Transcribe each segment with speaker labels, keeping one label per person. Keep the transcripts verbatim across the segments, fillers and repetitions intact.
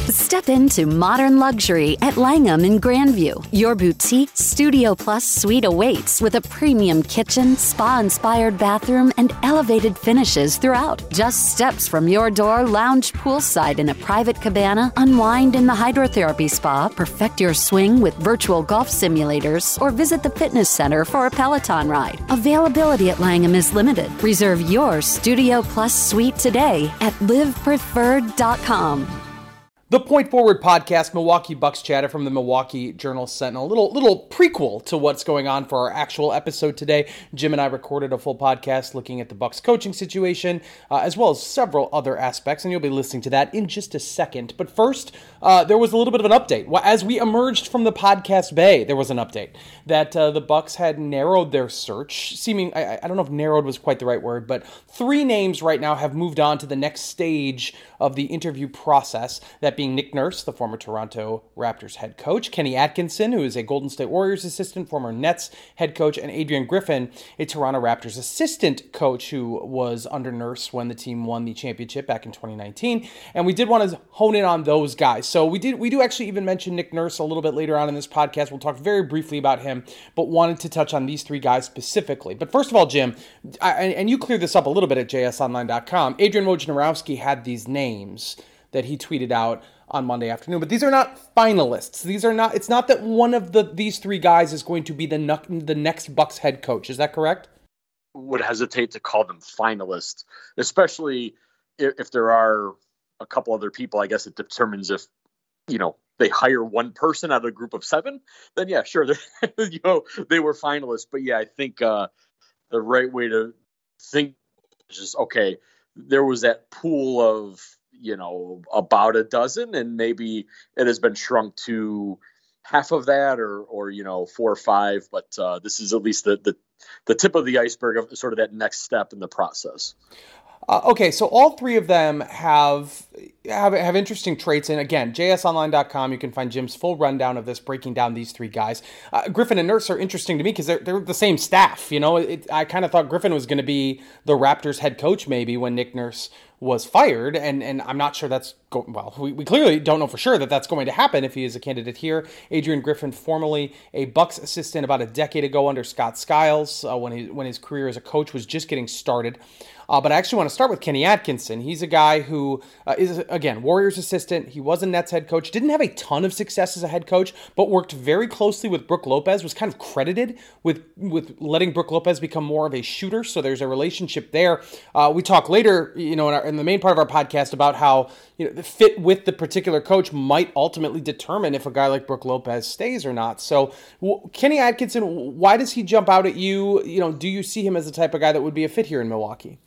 Speaker 1: Step into modern luxury at Langham in Grandview. Your boutique Studio Plus suite awaits with a premium kitchen, spa-inspired bathroom, and elevated finishes throughout. Just steps from your door, lounge poolside in a private cabana, unwind in the hydrotherapy spa, perfect your swing with virtual golf simulators, or visit the fitness center for a Peloton ride. Availability at Langham is limited. Reserve your Studio Plus suite today at live preferred dot com.
Speaker 2: The Point Forward podcast, Milwaukee Bucks chatter from the Milwaukee Journal Sentinel. A little little prequel to what's going on for our actual episode today. Jim and I recorded a full podcast looking at the Bucks coaching situation, uh, as well as several other aspects, and you'll be listening to that in just a second. But first, uh, there was a little bit of an update. As we emerged from the podcast bay, there was an update that uh, the Bucks had narrowed their search, seeming, I, I don't know if narrowed was quite the right word, but three names right now have moved on to the next stage of the interview process, that being Nick Nurse, the former Toronto Raptors head coach, Kenny Atkinson, who is a Golden State Warriors assistant, former Nets head coach, and Adrian Griffin, a Toronto Raptors assistant coach who was under Nurse when the team won the championship back in twenty nineteen. And we did want to hone in on those guys. So we did we do actually even mention Nick Nurse a little bit later on in this podcast. We'll talk very briefly about him, but wanted to touch on these three guys specifically. But first of all, Jim, I, and you cleared this up a little bit at J S online dot com, Adrian Wojnarowski had these names that he tweeted out on Monday afternoon, but these are not finalists. These are not, it's not that one of the these three guys is going to be the the next Bucks head coach. Is that correct?
Speaker 3: Would hesitate to call them finalists, especially if, if there are a couple other people. I guess it determines if, you know, they hire one person out of a group of seven, then yeah, sure, you know, they were finalists. But yeah, I think uh, the right way to think is just, okay, there was that pool of, you know, about a dozen, and maybe it has been shrunk to half of that, or, or, you know, four or five, but uh, this is at least the, the, the tip of the iceberg of sort of that next step in the process.
Speaker 2: Uh, okay, so all three of them have, have have interesting traits. And again, J S online dot com, you can find Jim's full rundown of this, breaking down these three guys. Uh, Griffin and Nurse are interesting to me because they're, they're the same staff. You know, it, I kind of thought Griffin was going to be the Raptors head coach maybe when Nick Nurse was fired, and and I'm not sure that's go- well. We, we clearly don't know for sure that that's going to happen if he is a candidate here. Adrian Griffin, formerly a Bucks assistant about a decade ago under Scott Skiles, uh, when he when his career as a coach was just getting started. Uh, but I actually want to start with Kenny Atkinson. He's a guy who uh, is, again, Warriors assistant. He was a Nets head coach. Didn't have a ton of success as a head coach, but worked very closely with Brook Lopez, was kind of credited with, with letting Brook Lopez become more of a shooter. So there's a relationship there. Uh, we talk later, you know, in, our, in the main part of our podcast about how, you know, the fit with the particular coach might ultimately determine if a guy like Brook Lopez stays or not. So w- Kenny Atkinson, why does he jump out at you? You know, do you see him as the type of guy that would be a fit here in Milwaukee?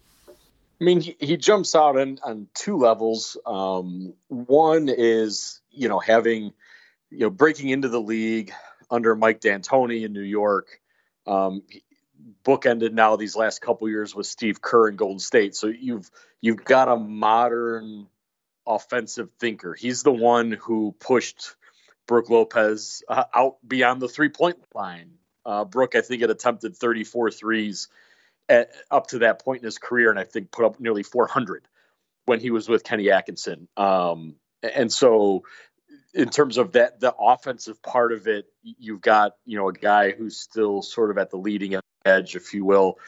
Speaker 3: I mean, he, he jumps out on, on two levels. Um, one is, you know, having, you know, breaking into the league under Mike D'Antoni in New York. Um, bookended now these last couple years with Steve Kerr in Golden State. So you've you've got a modern offensive thinker. He's the one who pushed Brook Lopez uh, out beyond the three-point line. Uh, Brook, I think, had attempted thirty-four threes At, up to that point in his career, and I think put up nearly four hundred when he was with Kenny Atkinson. Um, and so in terms of that, the offensive part of it, you've got, you know, a guy who's still sort of at the leading edge, if you will.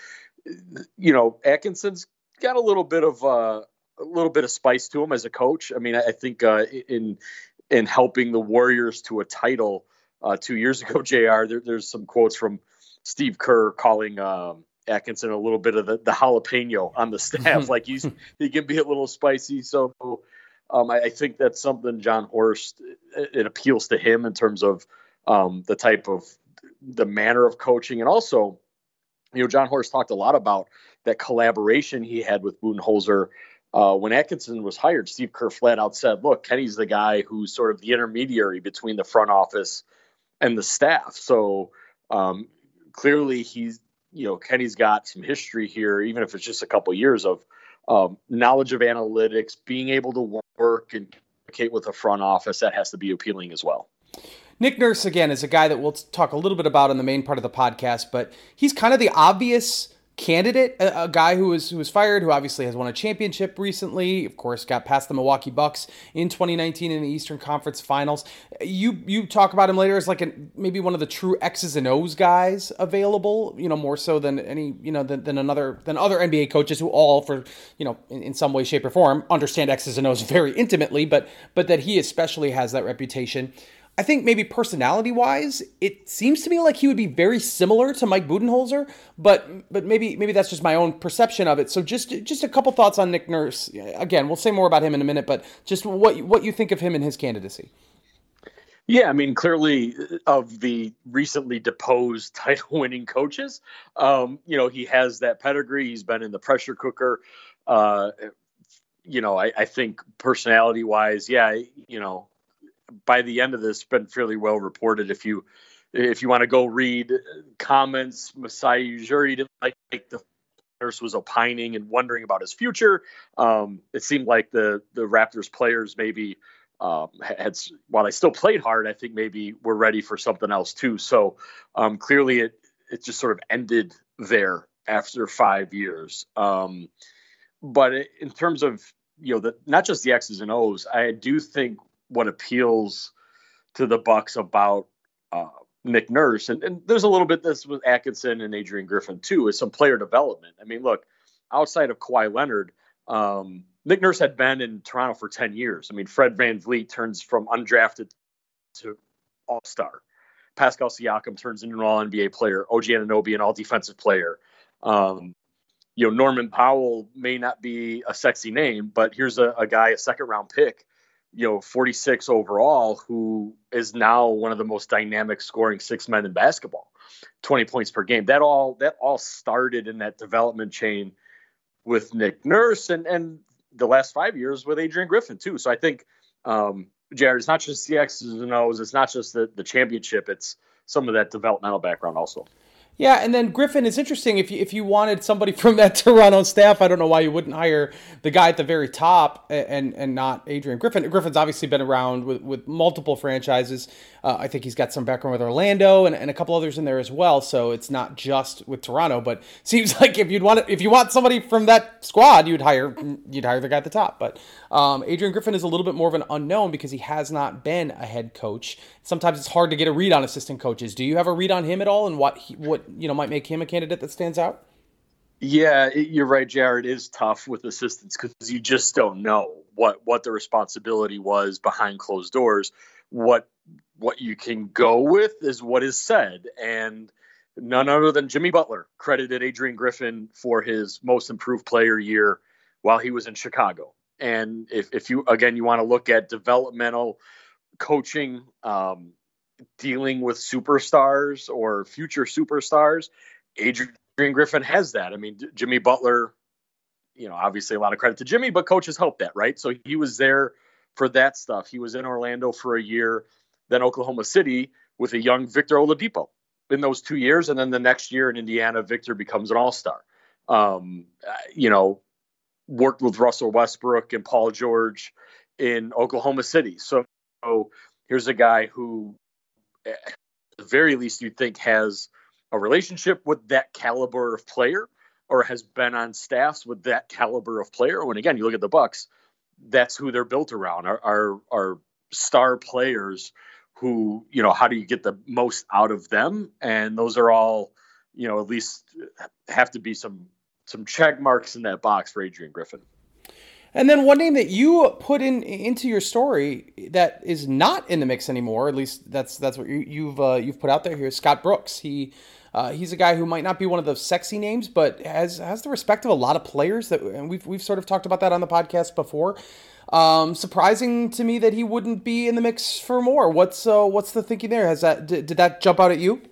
Speaker 3: You know, Atkinson's got a little bit of uh, a little bit of spice to him as a coach. I mean, I, I think uh, in in helping the Warriors to a title uh, two years ago, J R, there, there's some quotes from Steve Kerr calling um, Atkinson a little bit of the, the jalapeno on the staff. Like he's, he can be a little spicy. So um, I, I think that's something John Horst, it, it appeals to him in terms of um, the type of, the manner of coaching. And also, you know, John Horst talked a lot about that collaboration he had with Budenholzer. Uh, when Atkinson was hired, Steve Kerr flat out said, look, Kenny's the guy who's sort of the intermediary between the front office and the staff. So um, clearly he's, you know, Kenny's got some history here, even if it's just a couple of years of um, knowledge of analytics, being able to work and communicate with the front office. That has to be appealing as well.
Speaker 2: Nick Nurse, again, is a guy that we'll talk a little bit about in the main part of the podcast, but he's kind of the obvious candidate, a, a guy who was who was fired, who obviously has won a championship recently. Of course, got past the Milwaukee Bucks in twenty nineteen in the Eastern Conference Finals. You you talk about him later as like a, maybe one of the true X's and O's guys available. You know, more so than any you know than, than another than other N B A coaches who all for you know in, in some way, shape, or form understand X's and O's very intimately, but but that he especially has that reputation. I think maybe personality-wise, it seems to me like he would be very similar to Mike Budenholzer, but but maybe maybe that's just my own perception of it. So just just a couple thoughts on Nick Nurse. Again, we'll say more about him in a minute, but just what what you think of him and his candidacy.
Speaker 3: Yeah, I mean, clearly of the recently deposed title-winning coaches, um, you know, he has that pedigree. He's been in the pressure cooker. Uh, you know, I, I think personality-wise, yeah, you know, by the end of this, been fairly well reported. If you if you want to go read comments, Masai Ujiri didn't like the Nurse was opining and wondering about his future. Um, it seemed like the the Raptors players maybe um, had, while they still played hard, I think maybe were ready for something else too. So um, clearly, it it just sort of ended there after five years. Um, but in terms of you know the not just the X's and O's, I do think what appeals to the Bucks about uh, Nick Nurse, and, and there's a little bit this with Atkinson and Adrian Griffin too, is some player development. I mean, look, outside of Kawhi Leonard, um, Nick Nurse had been in Toronto for ten years. I mean, Fred VanVleet turns from undrafted to all-star. Pascal Siakam turns into an all N B A player. O G Anunoby, an all-defensive player. Um, you know, Norman Powell may not be a sexy name, but here's a, a guy, a second-round pick, you know, forty-six overall, who is now one of the most dynamic scoring six men in basketball, twenty points per game. That all, that all started in that development chain with Nick Nurse and, and the last five years with Adrian Griffin too. So I think, um, Jared, it's not just the X's and O's. It's not just the, the championship. It's some of that developmental background also.
Speaker 2: Yeah, and then Griffin is interesting. If you, if you wanted somebody from that Toronto staff, I don't know why you wouldn't hire the guy at the very top and and not Adrian Griffin. Griffin's obviously been around with, with multiple franchises. Uh, I think he's got some background with Orlando and, and a couple others in there as well. So it's not just with Toronto, but seems like if you'd want if you want somebody from that squad, you'd hire you'd hire the guy at the top. But um, Adrian Griffin is a little bit more of an unknown because he has not been a head coach. Sometimes it's hard to get a read on assistant coaches. Do you have a read on him at all, and what he, what you know might make him a candidate that stands out?
Speaker 3: Yeah, it, you're right, Jared. It is tough with assistants because you just don't know what what the responsibility was behind closed doors. What what you can go with is what is said, and none other than Jimmy Butler credited Adrian Griffin for his most improved player year while he was in Chicago. And if if you again you want to look at developmental coaching, um, dealing with superstars or future superstars, Adrian Griffin has that. I mean, Jimmy Butler, you know, obviously a lot of credit to Jimmy, but coaches help that, right? So he was there for that stuff. He was in Orlando for a year, then Oklahoma City with a young Victor Oladipo in those two years. And then the next year in Indiana, Victor becomes an all-star. Um, you know, worked with Russell Westbrook and Paul George in Oklahoma City. So, so here's a guy who, at the very least, you'd think has a relationship with that caliber of player or has been on staffs with that caliber of player. When, again, you look at the Bucks, that's who they're built around, are, are, are star players who, you know, how do you get the most out of them? And those are all, you know, at least have to be some some check marks in that box for Adrian Griffin.
Speaker 2: And then one name that you put in into your story that is not in the mix anymore, at least that's that's what you, you've uh, you've put out there here, is Scott Brooks. He uh, he's a guy who might not be one of those sexy names, but has has the respect of a lot of players. That and we've we've sort of talked about that on the podcast before. Um, surprising to me that he wouldn't be in the mix for more. What's uh, what's the thinking there? Has that did, did that jump out at you?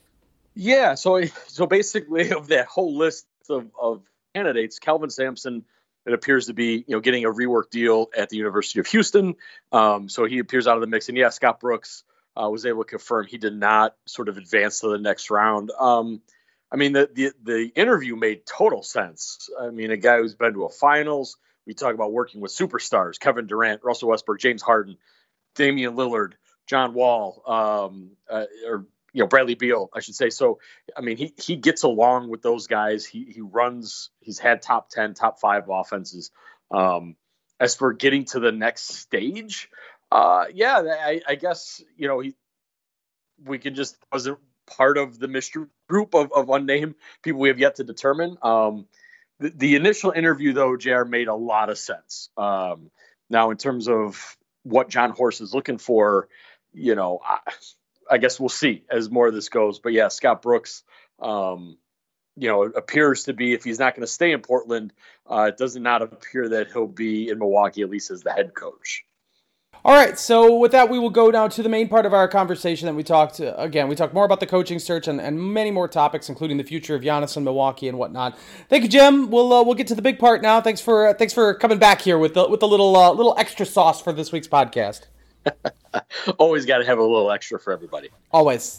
Speaker 3: Yeah. So so basically, of that whole list of, of candidates, Kelvin Sampson, it appears to be, you know, getting a rework deal at the University of Houston. Um, so he appears out of the mix. And yeah, Scott Brooks uh, was able to confirm he did not sort of advance to the next round. Um, I mean, the, the the interview made total sense. I mean, a guy who's been to a finals. We talk about working with superstars: Kevin Durant, Russell Westbrook, James Harden, Damian Lillard, John Wall, um, uh, or you know, Bradley Beal, I should say. So, I mean, he, he gets along with those guys. He, he runs, he's had top ten, top five offenses. Um, as for getting to the next stage, uh, yeah, I, I guess, you know, he, we can just, wasn't part of the mystery group of, of unnamed people we have yet to determine. Um, the, the initial interview, though, J R, made a lot of sense. Um, now, in terms of what Jon Horst is looking for, you know, I, I guess we'll see as more of this goes. But yeah, Scott Brooks, um, you know, it appears to be, if he's not going to stay in Portland, uh, it does not appear that he'll be in Milwaukee, at least as the head coach.
Speaker 2: All right, so with that, we will go now to the main part of our conversation that we talked, uh, again, we talked more about the coaching search and, and many more topics, including the future of Giannis in Milwaukee and whatnot. Thank you, Jim. We'll uh, we'll get to the big part now. Thanks for uh, thanks for coming back here with the with the little uh, little extra sauce for this week's podcast.
Speaker 3: Always got to have a little extra for everybody.
Speaker 2: Always.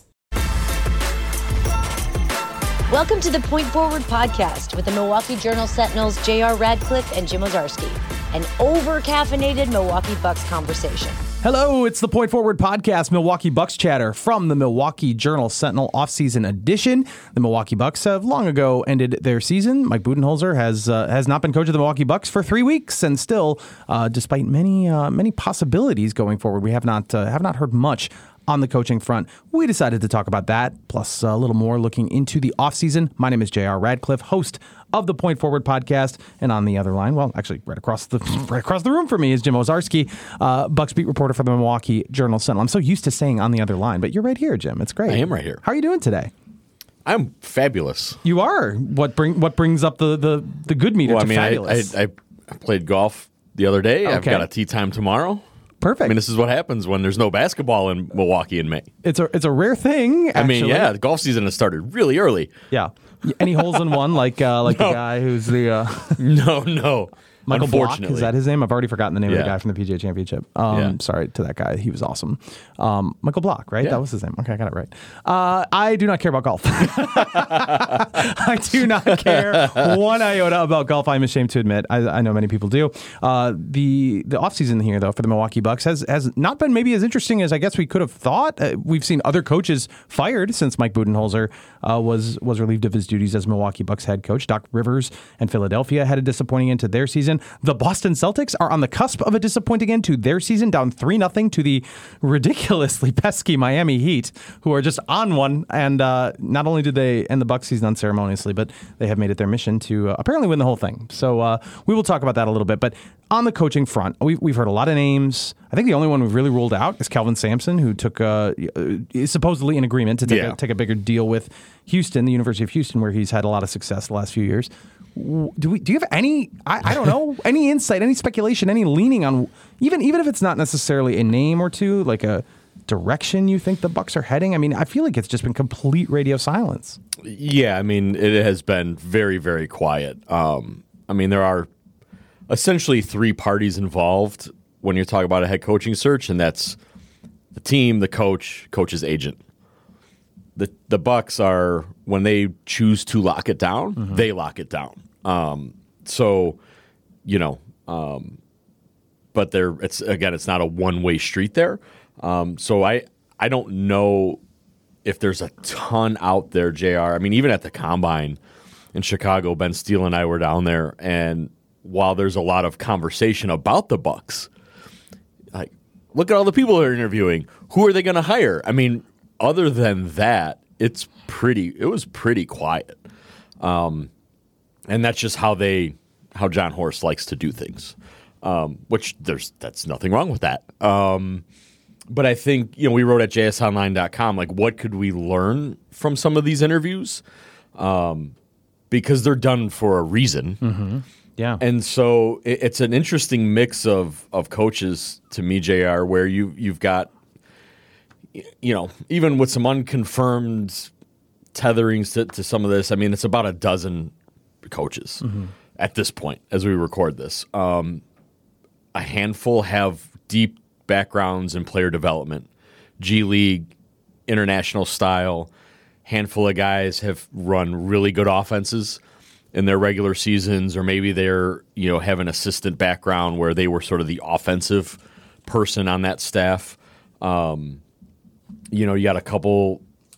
Speaker 4: Welcome to the Point Forward podcast with the Milwaukee Journal Sentinel's J R Radcliffe and Jim Owczarski, an over-caffeinated Milwaukee Bucks conversation.
Speaker 2: Hello, it's the Point Forward podcast, Milwaukee Bucks chatter from the Milwaukee Journal Sentinel offseason edition. The Milwaukee Bucks have long ago ended their season. Mike Budenholzer has uh, has not been coach of the Milwaukee Bucks for three weeks, and still, uh, despite many uh, many possibilities going forward, we have not uh, have not heard much on the coaching front. We decided to talk about that, plus a little more looking into the offseason. My name is J R Radcliffe, host of the Point Forward podcast, and on the other line, well, actually right across the right across the room from me is Jim Owczarski, uh, Bucks beat reporter for the Milwaukee Journal Sentinel. I'm so used to saying on the other line, but you're right here, Jim. It's great.
Speaker 5: I am right here.
Speaker 2: How are you doing today?
Speaker 5: I'm fabulous.
Speaker 2: You are. What bring what brings up the the, the good meter
Speaker 5: well,
Speaker 2: to
Speaker 5: I mean,
Speaker 2: fabulous?
Speaker 5: I, I, I played golf the other day.
Speaker 2: Okay.
Speaker 5: I've got a tee time tomorrow.
Speaker 2: Perfect.
Speaker 5: I mean, this is what happens when there's no basketball in Milwaukee in May.
Speaker 2: It's a it's a rare thing, actually.
Speaker 5: I mean, yeah, the golf season has started really early.
Speaker 2: Yeah. Any holes in one, like uh, like
Speaker 5: No.
Speaker 2: the guy who's the uh,
Speaker 5: No, no.
Speaker 2: Michael Block,
Speaker 5: Unfortunately.
Speaker 2: is that his name? I've already forgotten the name of
Speaker 5: Yeah.
Speaker 2: the guy from the P G A Championship. Um,
Speaker 5: Yeah.
Speaker 2: Sorry to that guy. He was awesome. Um, Michael Block, right?
Speaker 5: Yeah.
Speaker 2: That was his name. Okay, I got it right. Uh, I do not care about golf. I do not care one iota about golf. I'm ashamed to admit. I, I know many people do. Uh, the the offseason here, though, for the Milwaukee Bucks has, has not been maybe as interesting as I guess we could have thought. Uh, we've seen other coaches fired since Mike Budenholzer uh, was, was relieved of his duties as Milwaukee Bucks head coach. Doc Rivers and Philadelphia had a disappointing end to their season. The Boston Celtics are on the cusp of a disappointing end to their season, down three nothing to the ridiculously pesky Miami Heat, who are just on one. And uh, not only did they end the Bucks season unceremoniously, but they have made it their mission to uh, apparently win the whole thing. So uh, we will talk about that a little bit. But on the coaching front, we've, we've heard a lot of names. I think the only one we've really ruled out is Kelvin Sampson, who took uh, is supposedly in agreement to take,
Speaker 5: Yeah.
Speaker 2: a, take a bigger deal with Houston, the University of Houston, where he's had a lot of success the last few years. Do we? Do you have any? I, I don't know. Any insight? Any speculation? Any leaning on even even if it's not necessarily a name or two, like a direction you think the Bucks are heading? I mean, I feel like it's just been complete radio silence.
Speaker 5: Yeah, I mean, it has been very, very quiet. Um, I mean, there are essentially three parties involved when you're talking about a head coaching search, and that's the team, the coach, coach's agent. The the Bucks are, when they choose to lock it down, mm-hmm. they lock it down. Um, so, you know, um, but there, it's again, it's not a one way street there. Um, so I I don't know if there's a ton out there, J R. I mean, even at the Combine in Chicago, Ben Steele and I were down there, and while there's a lot of conversation about the Bucks, like, look at all the people they're interviewing. Who are they going to hire? I mean, other than that, it's pretty. It was pretty quiet, um, and that's just how they, how Jon Horst likes to do things. Um, which there's that's nothing wrong with that. Um, but I think, you know, we wrote at J S online dot com, like, what could we learn from some of these interviews? Um, because they're done for a reason.
Speaker 2: Mm-hmm. Yeah.
Speaker 5: And so it, it's an interesting mix of of coaches to me, J R, where you you've got, you know, even with some unconfirmed tetherings to, to some of this, I mean, it's about a dozen coaches mm-hmm. at this point as we record this. Um, a handful have deep backgrounds in player development, G League, international style. Handful of guys have run really good offenses in their regular seasons, or maybe they're, you know, have an assistant background where they were sort of the offensive person on that staff. Um, you know, you got a couple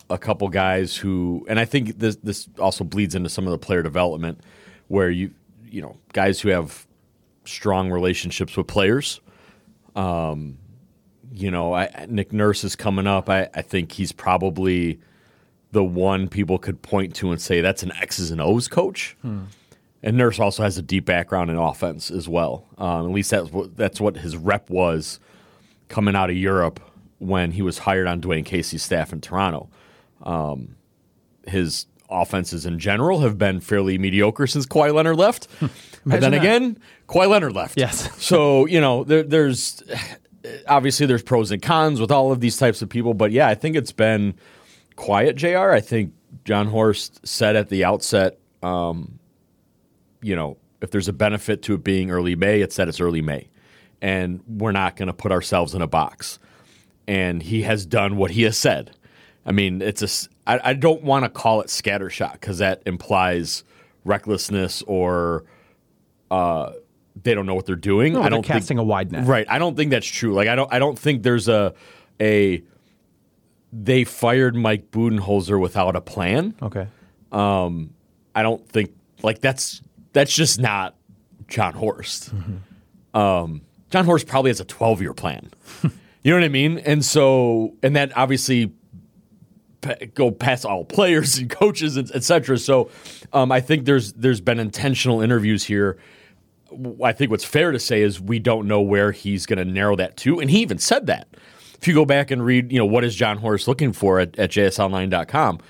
Speaker 5: a couple guys who, and I think this this also bleeds into some of the player development, where you you know guys who have strong relationships with players. Um, you know, I, Nick Nurse is coming up. I, I think he's probably the one people could point to and say that's an X's and O's coach. Hmm. And Nurse also has a deep background in offense as well. Um, at least that's what that's what his rep was coming out of Europe when he was hired on Dwayne Casey's staff in Toronto. Um, his offenses in general have been fairly mediocre since Kawhi Leonard left. But then
Speaker 6: that.
Speaker 5: again, Kawhi Leonard left.
Speaker 6: Yes.
Speaker 5: So, you know, there, there's obviously there's pros and cons with all of these types of people. But, yeah, I think it's been quiet, J R. I think John Horst said at the outset, um, you know, if there's a benefit to it being early May, it's that it's early May. And we're not going to put ourselves in a box. And he has done what he has said. I mean, it's a, I, I don't want to call it scattershot because that implies recklessness or uh, they don't know what they're doing.
Speaker 6: No,
Speaker 5: I don't
Speaker 6: they're casting
Speaker 5: think,
Speaker 6: a wide net.
Speaker 5: Right. I don't think that's true. Like I don't I don't think there's a a they fired Mike Budenholzer without a plan.
Speaker 6: Okay.
Speaker 5: Um, I don't think like that's that's just not John Horst. Mm-hmm. Um, John Horst probably has a twelve-year plan. You know what I mean? And so, and that obviously p- go past all players and coaches, et cetera. So, um, I think there's there's been intentional interviews here. I think what's fair to say is we don't know where he's going to narrow that to, and he even said that. If you go back and read, you know, what is John Horst looking for at, at J S L nine dot com,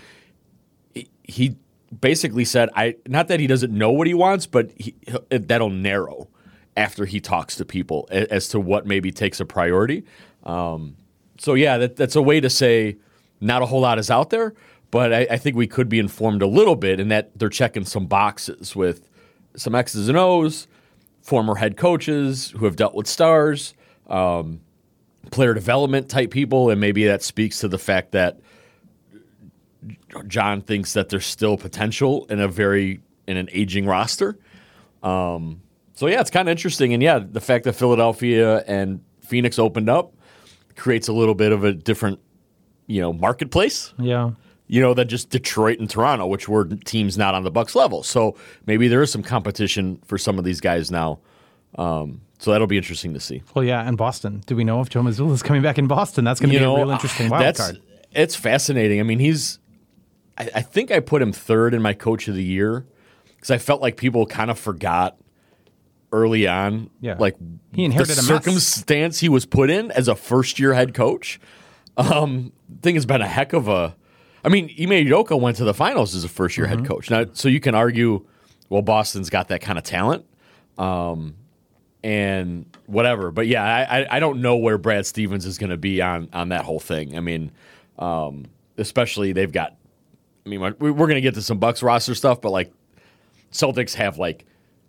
Speaker 5: he basically said, "I not that he doesn't know what he wants, but he, that'll narrow after he talks to people as to what maybe takes a priority." Um, so, yeah, that, that's a way to say not a whole lot is out there, but I, I think we could be informed a little bit in that they're checking some boxes with some X's and O's, former head coaches who have dealt with stars, um, player development type people, and maybe that speaks to the fact that John thinks that there's still potential in a very in an aging roster. Um, so, yeah, it's kind of interesting. And, yeah, the fact that Philadelphia and Phoenix opened up creates a little bit of a different, you know, marketplace.
Speaker 6: Yeah.
Speaker 5: You know, than just Detroit and Toronto, which were teams not on the Bucks level. So maybe there is some competition for some of these guys now. Um, so that'll be interesting to see.
Speaker 6: Well, yeah, and Boston. Do we know if Joe Mazzulla is coming back in Boston? That's going to be
Speaker 5: know,
Speaker 6: a real interesting wild
Speaker 5: that's,
Speaker 6: card.
Speaker 5: It's fascinating. I mean, he's I, I think I put him third in my coach of the year because I felt like people kind of forgot early on,
Speaker 6: yeah.
Speaker 5: like
Speaker 6: he inherited
Speaker 5: the
Speaker 6: a
Speaker 5: circumstance
Speaker 6: mess.
Speaker 5: he was put in as a first-year head coach. Um, I think it's been a heck of a. I mean, Ime Udoka went to the finals as a first-year mm-hmm. head coach. Now, so you can argue, well, Boston's got that kind of talent, um, and whatever. But yeah, I, I don't know where Brad Stevens is going to be on on that whole thing. I mean, um, especially they've got. I mean, we're going to get to some Bucks roster stuff, but like Celtics have like.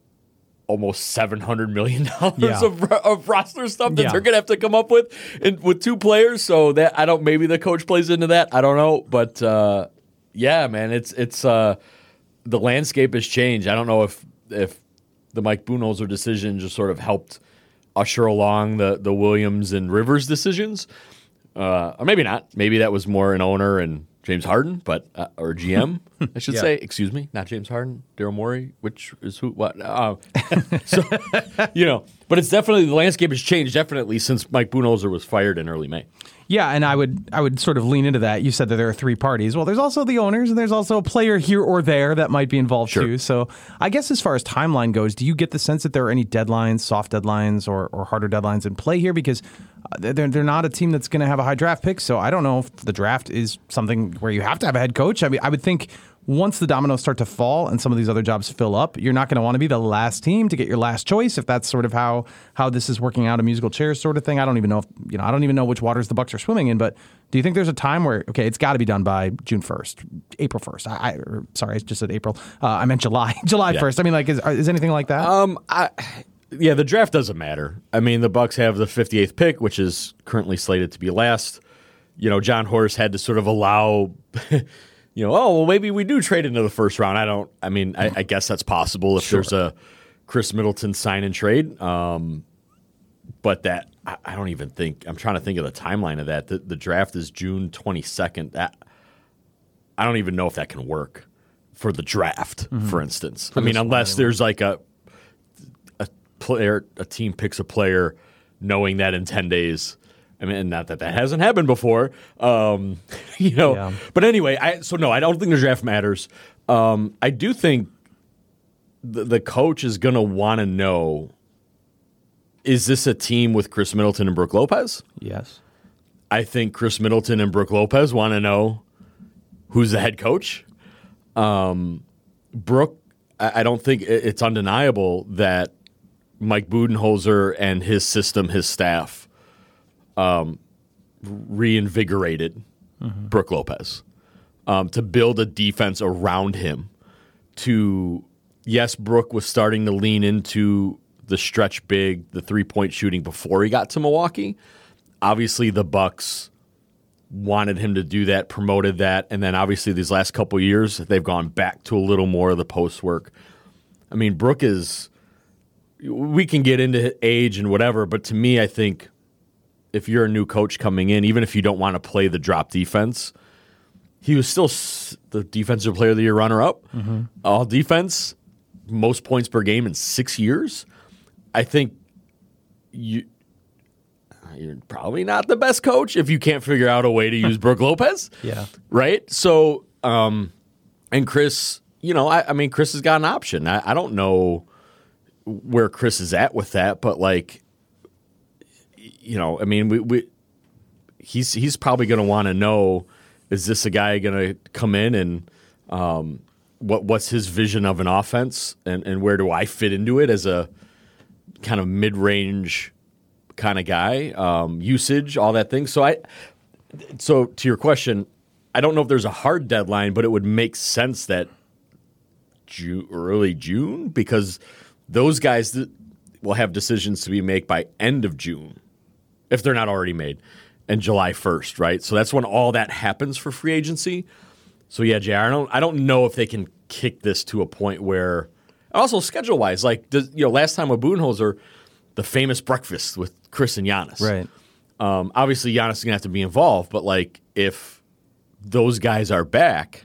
Speaker 5: Almost seven hundred million dollars
Speaker 6: yeah.
Speaker 5: of, of roster stuff that
Speaker 6: yeah.
Speaker 5: they're going to have to come up with in, with two players. So that I don't, maybe the coach plays into that. I don't know. But uh, yeah, man, it's, it's, uh, the landscape has changed. I don't know if, if the Mike Budenholzer decision just sort of helped usher along the, the Williams and Rivers decisions. Uh, or maybe not. Maybe that was more an owner and James Harden, but uh, or G M, I should
Speaker 6: yeah.
Speaker 5: say. Excuse me, not James Harden, Daryl Morey, which is who? What? Uh, so you know, but it's definitely the landscape has changed definitely since Mike Budenholzer was fired in early May.
Speaker 6: Yeah, and I would I would sort of lean into that. You said that there are three parties. Well, there's also the owners, and there's also a player here or there that might be involved
Speaker 5: sure.
Speaker 6: too. So I guess as far as timeline goes, do you get the sense that there are any deadlines, soft deadlines, or, or harder deadlines in play here? Because they're, they're not a team that's going to have a high draft pick, so I don't know if the draft is something where you have to have a head coach. I mean, I would think once the dominoes start to fall and some of these other jobs fill up, you're not going to want to be the last team to get your last choice if that's sort of how how this is working out, a musical chairs sort of thing. I don't even know if, you know, I don't even know which waters the Bucks are swimming in, but do you think there's a time where, okay, it's got to be done by June first, April first? I, I or, sorry, I just said April. Uh, I meant July, July
Speaker 5: yeah.
Speaker 6: first. I mean, like, is is anything like that?
Speaker 5: Um, I, yeah, the draft doesn't matter. I mean, the Bucks have the fifty-eighth pick, which is currently slated to be last. You know, John Horst had to sort of allow. You know, oh, well, maybe we do trade into the first round. I don't, I mean, I, I guess that's possible if sure. there's a Chris Middleton sign and trade. Um, but that, I, I don't even think, I'm trying to think of the timeline of that. The, the draft is June twenty-second. That, I don't even know if that can work for the draft, mm-hmm. for instance. For I mean, unless
Speaker 6: anyway.
Speaker 5: there's like a a player, a team picks a player knowing that in ten days. I mean, not that that hasn't happened before, um, you know. Yeah. But anyway, I, so no, I don't think the draft matters. Um, I do think the, the coach is going to want to know, is this a team with Chris Middleton and Brook Lopez?
Speaker 6: Yes.
Speaker 5: I think Chris Middleton and Brook Lopez want to know who's the head coach. Um, Brook, I, I don't think it's undeniable that Mike Budenholzer and his system, his staff, um, reinvigorated mm-hmm. Brook Lopez um, to build a defense around him. To yes, Brook was starting to lean into the stretch big, the three-point shooting before he got to Milwaukee. Obviously, the Bucks wanted him to do that, promoted that, and then obviously these last couple of years, they've gone back to a little more of the post work. I mean, Brook is – we can get into age and whatever, but to me, I think if you're a new coach coming in, even if you don't want to play the drop defense, he was still the Defensive Player of the Year runner-up, mm-hmm. all defense, most points per game in six years. I think you, you're probably not the best coach if you can't figure out a way to use Brook Lopez.
Speaker 6: Yeah.
Speaker 5: Right? So, um, and Chris, you know, I, I mean, Chris has got an option. I, I don't know where Chris is at with that, but like, you know, I mean, we, we he's he's probably going to want to know, is this a guy going to come in and um, what what's his vision of an offense, and, and where do I fit into it as a kind of mid-range kind of guy, um, usage, all that thing. So I, so to your question, I don't know if there's a hard deadline, but it would make sense that June, early June, because those guys th- will have decisions to be made by end of June, if they're not already made, and July first, right? So that's when all that happens for free agency. So yeah, J R, I don't, I don't know if they can kick this to a point where. Also, schedule-wise, like, does, you know, last time with Budenholzer, the famous breakfast with Chris and Giannis.
Speaker 6: Right.
Speaker 5: Um, obviously, Giannis is going to have to be involved, but, like, if those guys are back,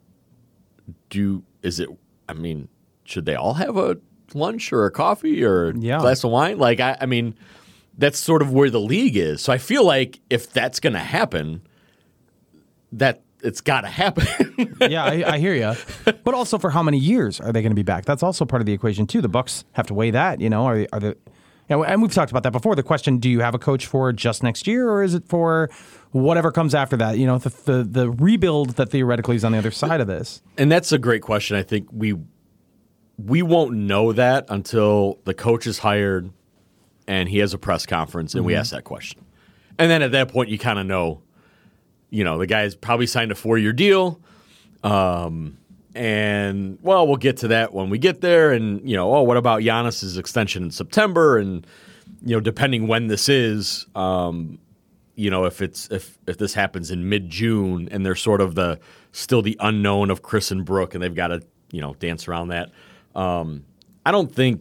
Speaker 5: do is it, I mean, should they all have a lunch or a coffee or a
Speaker 6: yeah.
Speaker 5: glass of wine? Like, I, I mean, that's sort of where the league is. So I feel like if that's going to happen, that it's got to happen.
Speaker 6: yeah, I, I hear you. But also, for how many years are they going to be back? That's also part of the equation too. The Bucks have to weigh that. You know, are are the, you know, and we've talked about that before. The question: do you have a coach for just next year, or is it for whatever comes after that? You know, the the, the rebuild that theoretically is on the other side of this.
Speaker 5: And that's a great question. I think we we won't know that until the coach is hired and he has a press conference and mm-hmm. we ask that question. And then at that point, you kind of know. You know, the guy's probably signed a four-year deal. Um, and, well, we'll get to that when we get there. And, you know, oh, what about Giannis's extension in September? And, you know, depending when this is, um, you know, if it's if if this happens in mid-June and they're sort of the still the unknown of Chris and Brook and they've got to, you know, dance around that. Um, I don't think,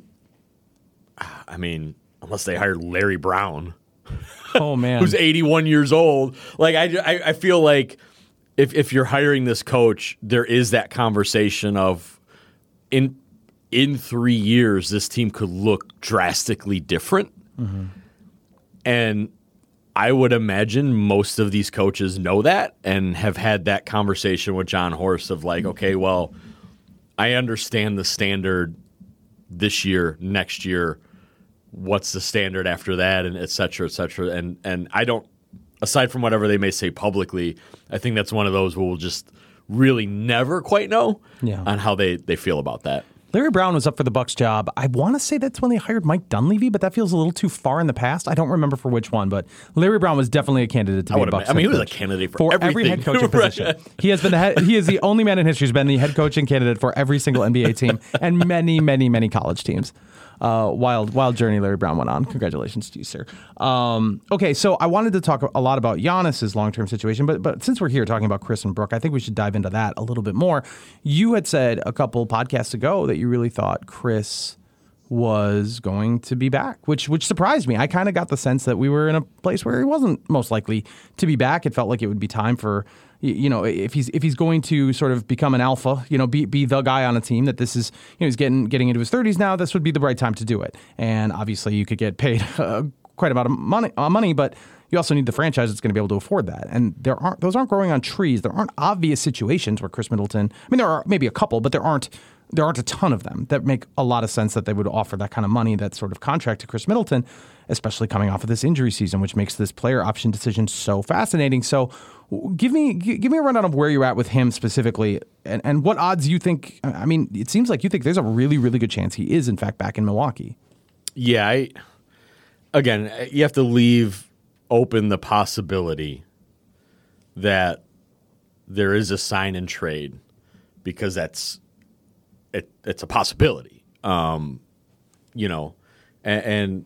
Speaker 5: I mean, unless they hired Larry Brown.
Speaker 6: Oh, man.
Speaker 5: Who's eighty-one years old. Like, I, I, I feel like if if you're hiring this coach, there is that conversation of in in three years, this team could look drastically different. Mm-hmm. And I would imagine most of these coaches know that and have had that conversation with John Horst of like, okay, well, I understand the standard this year, next year. What's the standard after that, and et cetera, et cetera. And, and I don't, aside from whatever they may say publicly, I think that's one of those where we'll just really never quite know
Speaker 6: yeah.
Speaker 5: on how they, they feel about that.
Speaker 6: Larry Brown was up for the Bucks job. I want to say that's when they hired Mike Dunleavy, but that feels a little too far in the past. I don't remember for which one, but Larry Brown was definitely a candidate to be a Bucks.
Speaker 5: I mean, he was
Speaker 6: coach.
Speaker 5: a candidate for,
Speaker 6: for
Speaker 5: everything.
Speaker 6: every head coaching position. He has been the head, he is the only man in history who's been the head coaching candidate for every single N B A team and many, many, many college teams. Uh, wild, wild journey Larry Brown went on. Congratulations to you, sir. Um, okay, so I wanted to talk a lot about Giannis's long-term situation, but but since we're here talking about Chris and Brook, I think we should dive into that a little bit more. You had said a couple podcasts ago that you really thought Chris was going to be back, which which surprised me. I kind of got the sense that we were in a place where he wasn't most likely to be back. It felt like it would be time for you, you know, if he's if he's going to sort of become an alpha, you know, be be the guy on a team that this is, you know, he's getting getting into his thirties now. This would be the right time to do it. And obviously, you could get paid uh, quite a amount of money, uh, money, but you also need the franchise that's going to be able to afford that. And there aren't those aren't growing on trees. There aren't obvious situations where Chris Middleton. I mean, there are maybe a couple, but there aren't. There aren't a ton of them that make a lot of sense that they would offer that kind of money, that sort of contract to Chris Middleton, especially coming off of this injury season, which makes this player option decision so fascinating. So give me give me a rundown of where you're at with him specifically and, and what odds you think. I mean, it seems like you think there's a really, really good chance he is, in fact, back in Milwaukee.
Speaker 5: Yeah. I, again, you have to leave open the possibility that there is a sign and trade because that's It, it's a possibility, um, you know, and, and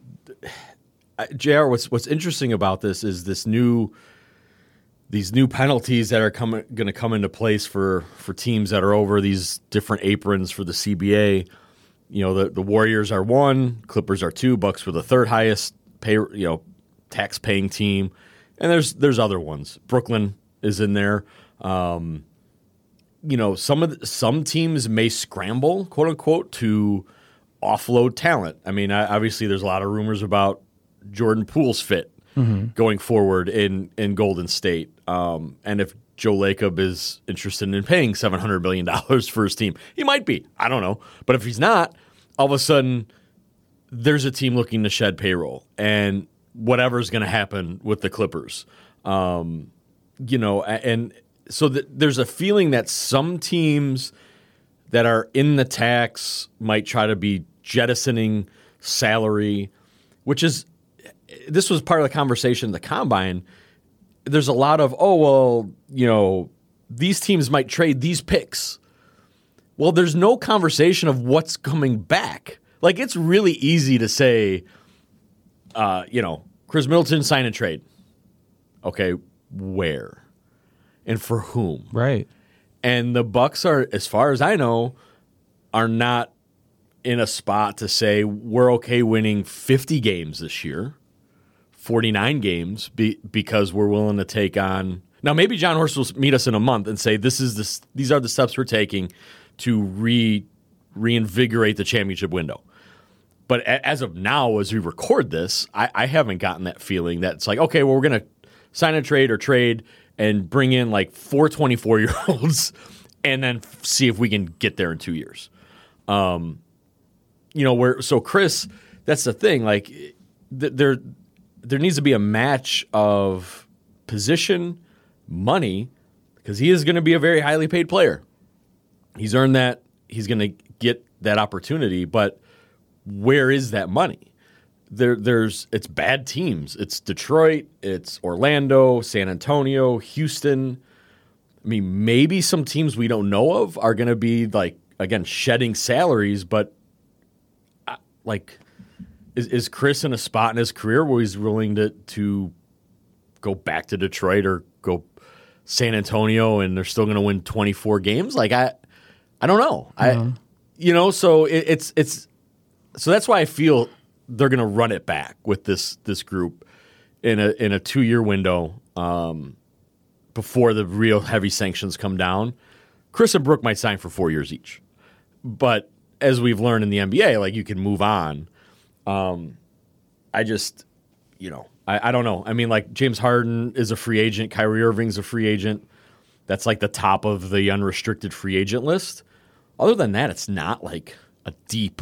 Speaker 5: J R, what's what's interesting about this is this new, these new penalties that are coming going to come into place for for teams that are over these different aprons for the C B A. You know, the the Warriors are one, Clippers are two, Bucks were the third highest pay, you know, tax paying team, and there's there's other ones. Brooklyn is in there. Um, You know, some of the, some teams may scramble, quote unquote, to offload talent. I mean, I, obviously, there's a lot of rumors about Jordan Poole's fit mm-hmm. going forward in in Golden State, um, and if Joe Lacob is interested in paying seven hundred million dollars for his team, he might be. I don't know, but if he's not, all of a sudden, there's a team looking to shed payroll, and whatever's going to happen with the Clippers, um, you know, and. So th- there's a feeling that some teams that are in the tax might try to be jettisoning salary, which is – this was part of the conversation in the Combine. There's a lot of, oh, well, you know, these teams might trade these picks. Well, there's no conversation of what's coming back. Like, it's really easy to say, uh, you know, Chris Middleton, sign and trade. Okay, where? And for whom?
Speaker 6: Right.
Speaker 5: And the Bucks are, as far as I know, are not in a spot to say we're okay winning fifty games this year, forty-nine games, be, because we're willing to take on. Now, maybe John Horst will meet us in a month and say this is this, these are the steps we're taking to re reinvigorate the championship window. But a, as of now, as we record this, I, I haven't gotten that feeling that it's like, okay, well, we're going to sign a trade or trade and bring in like four twenty-four-year-olds and then see if we can get there in two years. Um, you know, where so Chris, that's the thing. Like, th- there, there needs to be a match of position, money, because he is going to be a very highly paid player. He's earned that. He's going to get that opportunity. But where is that money? There, there's it's bad teams. It's Detroit, it's Orlando, San Antonio, Houston. I mean, maybe some teams we don't know of are going to be like again shedding salaries, but uh, like, is is Chris in a spot in his career where he's willing to to go back to Detroit or go San Antonio and they're still going to win twenty-four games? Like I, I don't know. Mm-hmm. I, you know, so it, it's it's so that's why I feel they're going to run it back with this this group in a in a two year window um, before the real heavy sanctions come down. Chris and Brooke might sign for four years each, but as we've learned in the N B A, like you can move on. Um, I just, you know, I, I don't know. I mean, like James Harden is a free agent, Kyrie Irving's a free agent. That's like the top of the unrestricted free agent list. Other than that, it's not like a deep.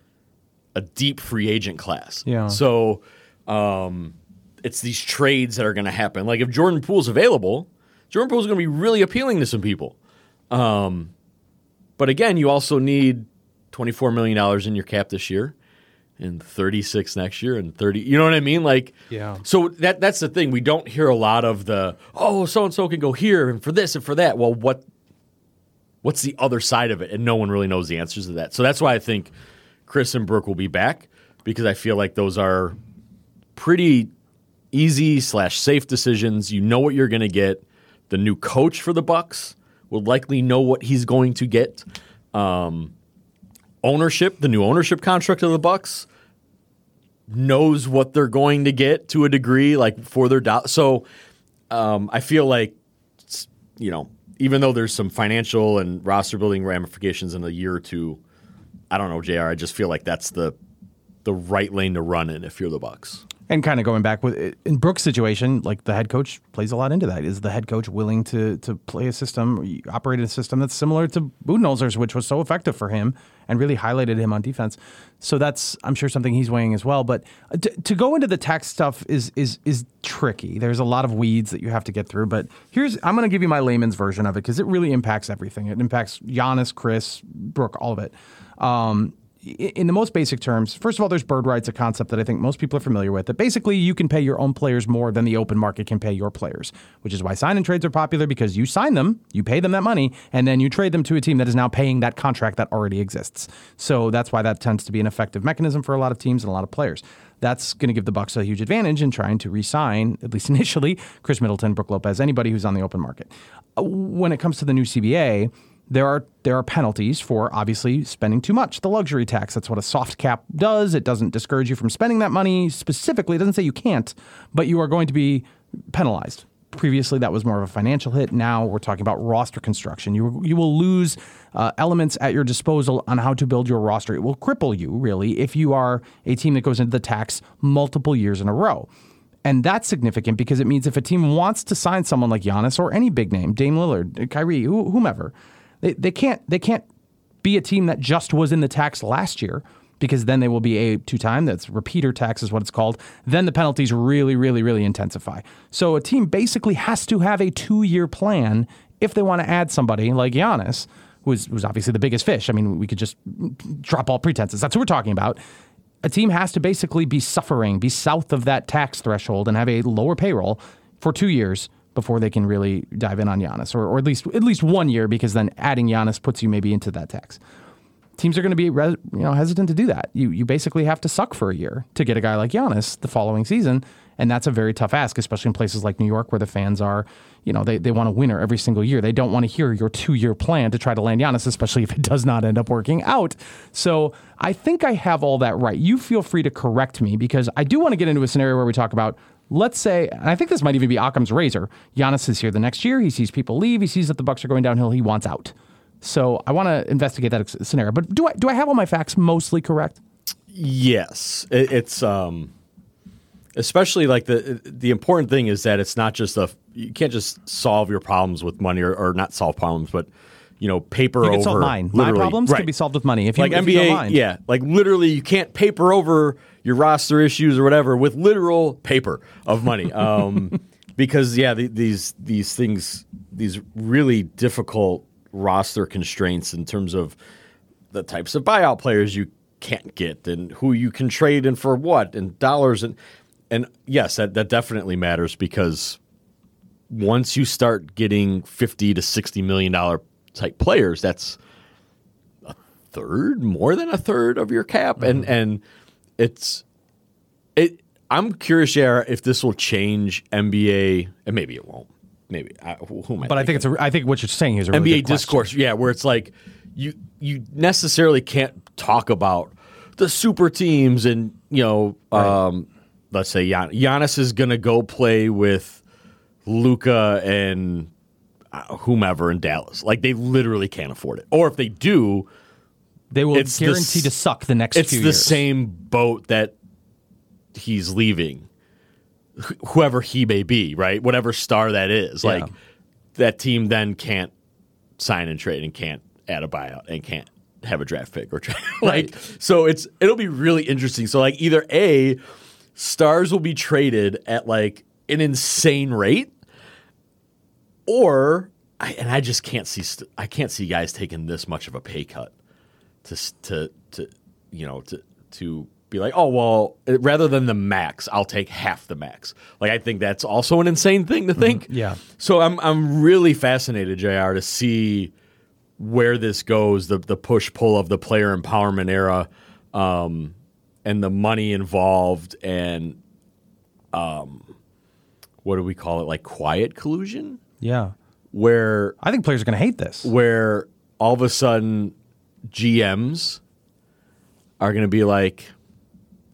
Speaker 5: a deep free agent class.
Speaker 6: Yeah.
Speaker 5: So um, it's these trades that are going to happen. Like if Jordan Poole's available, Jordan Poole's going to be really appealing to some people. Um, but again, you also need twenty-four million dollars in your cap this year and thirty-six next year and thirty. You know what I mean? Like,
Speaker 6: yeah.
Speaker 5: So that that's the thing. We don't hear a lot of the, oh, so-and-so can go here and for this and for that. Well, what what's the other side of it? And no one really knows the answers to that. So that's why I think Chris and Brooke will be back because I feel like those are pretty easy slash safe decisions. You know what you're going to get. The new coach for the Bucks will likely know what he's going to get. Um, ownership, the new ownership contract of the Bucks knows what they're going to get to a degree, like for their do- so um, I feel like you know, even though there's some financial and roster building ramifications in a year or two, I don't know, J R. I just feel like that's the the right lane to run in if you're the Bucks.
Speaker 6: And kind of going back with in Brooks' situation, like the head coach plays a lot into that. Is the head coach willing to to play a system, operate a system that's similar to Budenholzer's, which was so effective for him and really highlighted him on defense? So that's, I'm sure, something he's weighing as well. But to, to go into the tax stuff is is is tricky. There's a lot of weeds that you have to get through. But here's, I'm going to give you my layman's version of it because it really impacts everything. It impacts Giannis, Chris, Brooke, all of it. Um, In the most basic terms, first of all, there's bird rights, a concept that I think most people are familiar with, that basically you can pay your own players more than the open market can pay your players, which is why sign and trades are popular, because you sign them, you pay them that money, and then you trade them to a team that is now paying that contract that already exists. So that's why that tends to be an effective mechanism for a lot of teams and a lot of players. That's going to give the Bucks a huge advantage in trying to re-sign, at least initially, Chris Middleton, Brooke Lopez, anybody who's on the open market. When it comes to the new C B A, There are there are penalties for obviously spending too much. The luxury tax, that's what a soft cap does. It doesn't discourage you from spending that money specifically. It doesn't say you can't, but you are going to be penalized. Previously, that was more of a financial hit. Now we're talking about roster construction. You you will lose uh, elements at your disposal on how to build your roster. It will cripple you, really, if you are a team that goes into the tax multiple years in a row. And that's significant because it means if a team wants to sign someone like Giannis or any big name, Dame Lillard, Kyrie, wh- whomever, They they can't they can't be a team that just was in the tax last year, because then they will be a two-time, that's repeater tax is what it's called. Then the penalties really, really, really intensify. So a team basically has to have a two-year plan if they want to add somebody like Giannis, who is, who's obviously the biggest fish. I mean, we could just drop all pretenses. That's what we're talking about. A team has to basically be suffering, be south of that tax threshold and have a lower payroll for two years before they can really dive in on Giannis, or, or at least at least one year, because then adding Giannis puts you maybe into that tax. Teams are going to be res, you know hesitant to do that. You you basically have to suck for a year to get a guy like Giannis the following season, and that's a very tough ask, especially in places like New York where the fans are, you know, they, they want a winner every single year. They don't want to hear your two-year plan to try to land Giannis, especially if it does not end up working out. So I think I have all that right. You feel free to correct me, because I do want to get into a scenario where we talk about, let's say, and I think this might even be Occam's razor, Giannis is here the next year. He sees people leave. He sees that the Bucks are going downhill. He wants out. So I want to investigate that scenario. But do I do I have all my facts mostly correct?
Speaker 5: Yes. It, it's um, especially like the the important thing is that it's not just a, you can't just solve your problems with money, or, or not solve problems, but, you know, paper
Speaker 6: you can
Speaker 5: over.
Speaker 6: Solve mine. My problems
Speaker 5: right.
Speaker 6: can be solved with money. If you,
Speaker 5: like
Speaker 6: if
Speaker 5: N B A,
Speaker 6: you don't mind.
Speaker 5: yeah, like literally you can't paper over your roster issues or whatever with literal paper of money. Um, because yeah, the, these these things, these really difficult roster constraints in terms of the types of buyout players you can't get and who you can trade and for what and dollars and and yes, that, that definitely matters, because once you start getting fifty to sixty million dollar type players, that's a third, more than a third of your cap, mm-hmm. and and it's it. I'm curious, J R, if this will change N B A, and maybe it won't. Maybe I, who am I?
Speaker 6: But
Speaker 5: thinking?
Speaker 6: I think it's a. I think what you're saying is a really
Speaker 5: N B A
Speaker 6: good question.
Speaker 5: discourse, yeah, where it's like you you necessarily can't talk about the super teams, and you know,
Speaker 6: Right.
Speaker 5: um, let's say Gian- Giannis is going to go play with Luka and uh, whomever in Dallas. Like, they literally can't afford it, or if they do,
Speaker 6: They will
Speaker 5: it's the
Speaker 6: guarantee
Speaker 5: s-
Speaker 6: to suck the next
Speaker 5: it's
Speaker 6: few
Speaker 5: the
Speaker 6: years.
Speaker 5: same boat that he's leaving, wh- whoever he may be, right? Whatever star that is.
Speaker 6: Yeah.
Speaker 5: Like, that team then can't sign and trade and can't add a buyout and can't have a draft pick or trade. like, so it's it'll be really interesting. So, like, either A, stars will be traded at like an insane rate, or I, and I just can't see st- I can't see guys taking this much of a pay cut to s- to to you know to to be like, oh well, it, rather than the max, I'll take half the max. Like, I think that's also an insane thing to think.
Speaker 6: Mm-hmm. Yeah.
Speaker 5: So I'm I'm really fascinated, J R, to see where this goes, the the push pull of the player empowerment era, um, and the money involved, and um, what do we call it? Like quiet collusion,
Speaker 6: Yeah.
Speaker 5: where
Speaker 6: I think players are going to hate this.
Speaker 5: where all of a sudden G Ms are going to be like,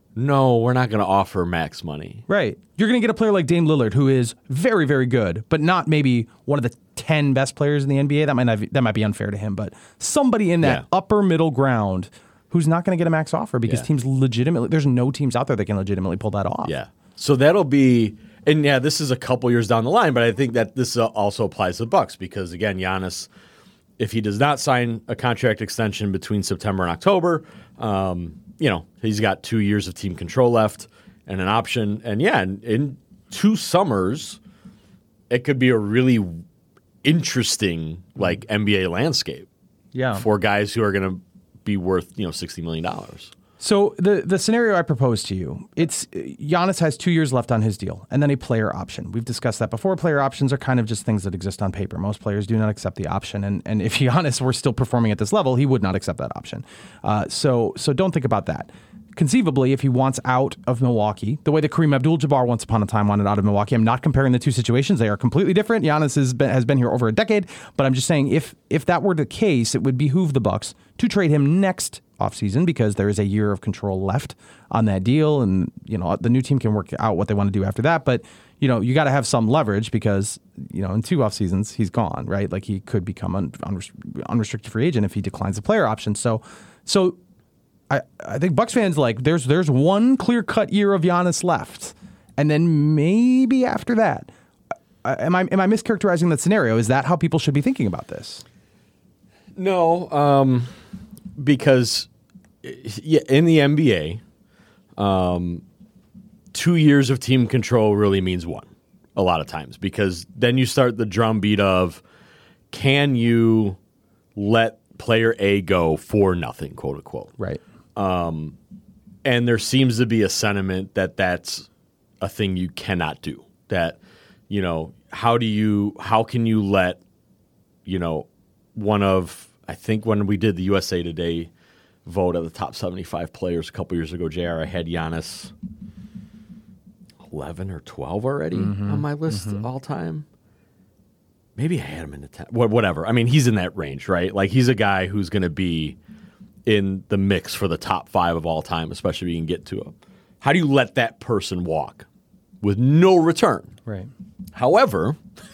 Speaker 5: no, we're not going to offer max money.
Speaker 6: Right. You're going to get a player like Dame Lillard, who is very, very good, but not maybe one of the ten best players in the N B A. That might not be, that might be unfair to him, but somebody in that
Speaker 5: Yeah.
Speaker 6: upper middle ground who's not going to get a max offer because
Speaker 5: Yeah.
Speaker 6: teams legitimately, there's no teams out there that can legitimately pull that off.
Speaker 5: Yeah. So that'll be, and yeah, this is a couple years down the line, but I think that this uh, also applies to the Bucks because again, Giannis, if he does not sign a contract extension between September and October, um, you know, he's got two years of team control left and an option. And yeah, in, in two summers, it could be a really interesting like N B A landscape
Speaker 6: Yeah.
Speaker 5: for guys who are going to be worth, you know, sixty million dollars.
Speaker 6: So the the scenario I propose to you, it's Giannis has two years left on his deal, and then a player option. We've discussed that before. Player options are kind of just things that exist on paper. Most players do not accept the option, and and if Giannis were still performing at this level, he would not accept that option. Uh, so so don't think about that. Conceivably, if he wants out of Milwaukee, the way that Kareem Abdul-Jabbar once upon a time wanted out of Milwaukee, I'm not comparing the two situations. They are completely different. Giannis has been, has been here over a decade, but I'm just saying if if that were the case, it would behoove the Bucks to trade him next offseason because there is a year of control left on that deal, and you know the new team can work out what they want to do after that. But you know you got to have some leverage because you know in two off seasons he's gone, right? Like he could become an unrestricted free agent if he declines the player option. So so. I, I think Bucks fans like there's there's one clear cut year of Giannis left, and then maybe after that, uh, am I am I mischaracterizing that scenario? Is that how people should be thinking about this?
Speaker 5: No, um, because yeah, in the N B A, um, two years of team control really means one a lot of times because then you start the drumbeat of can you let player A go for nothing, quote unquote.
Speaker 6: Right.
Speaker 5: Um, and there seems to be a sentiment that that's a thing you cannot do. That, you know, how do you, how can you let, you know, one of, I think when we did the U S A Today vote of the top seventy-five players a couple years ago, J R, I had Giannis eleven or twelve already mm-hmm. on my list mm-hmm. all time. Maybe I had him in the ten, whatever. I mean, he's in that range, right? Like he's a guy who's going to be in the mix for the top five of all time, especially if you can get to him. How do you let that person walk with no return?
Speaker 6: Right.
Speaker 5: However,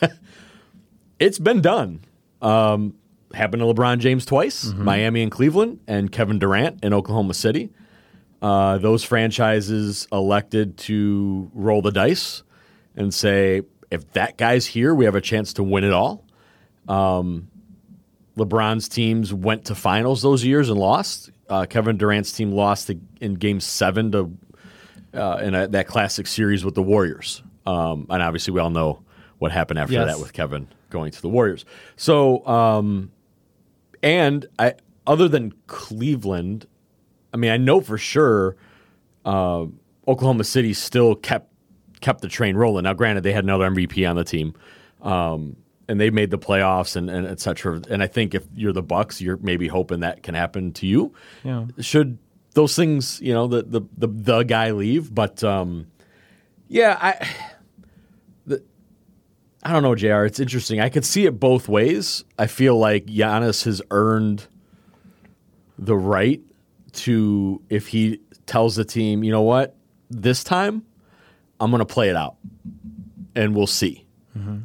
Speaker 5: it's been done. Um, happened to LeBron James twice, mm-hmm. Miami and Cleveland, and Kevin Durant in Oklahoma City. Uh, those franchises elected to roll the dice and say, if that guy's here, we have a chance to win it all. Um, LeBron's teams went to finals those years and lost. Uh, Kevin Durant's team lost in Game Seven to uh, in a, that classic series with the Warriors. Um, and obviously, we all know what happened after
Speaker 6: yes.
Speaker 5: that with Kevin going to the Warriors. So, um, and I, other than Cleveland, I mean, I know for sure uh, Oklahoma City still kept kept the train rolling. Now, granted, they had another M V P on the team. Um, And they made the playoffs and, and et cetera. And I think if you're the Bucks, you're maybe hoping that can happen to you.
Speaker 6: Yeah.
Speaker 5: Should those things, you know, the the the, the guy leave? But um, yeah, I the, I don't know, J R. It's interesting. I could see it both ways. I feel like Giannis has earned the right to, if he tells the team, you know what, this time I'm going to play it out, and we'll see. Mm-hmm.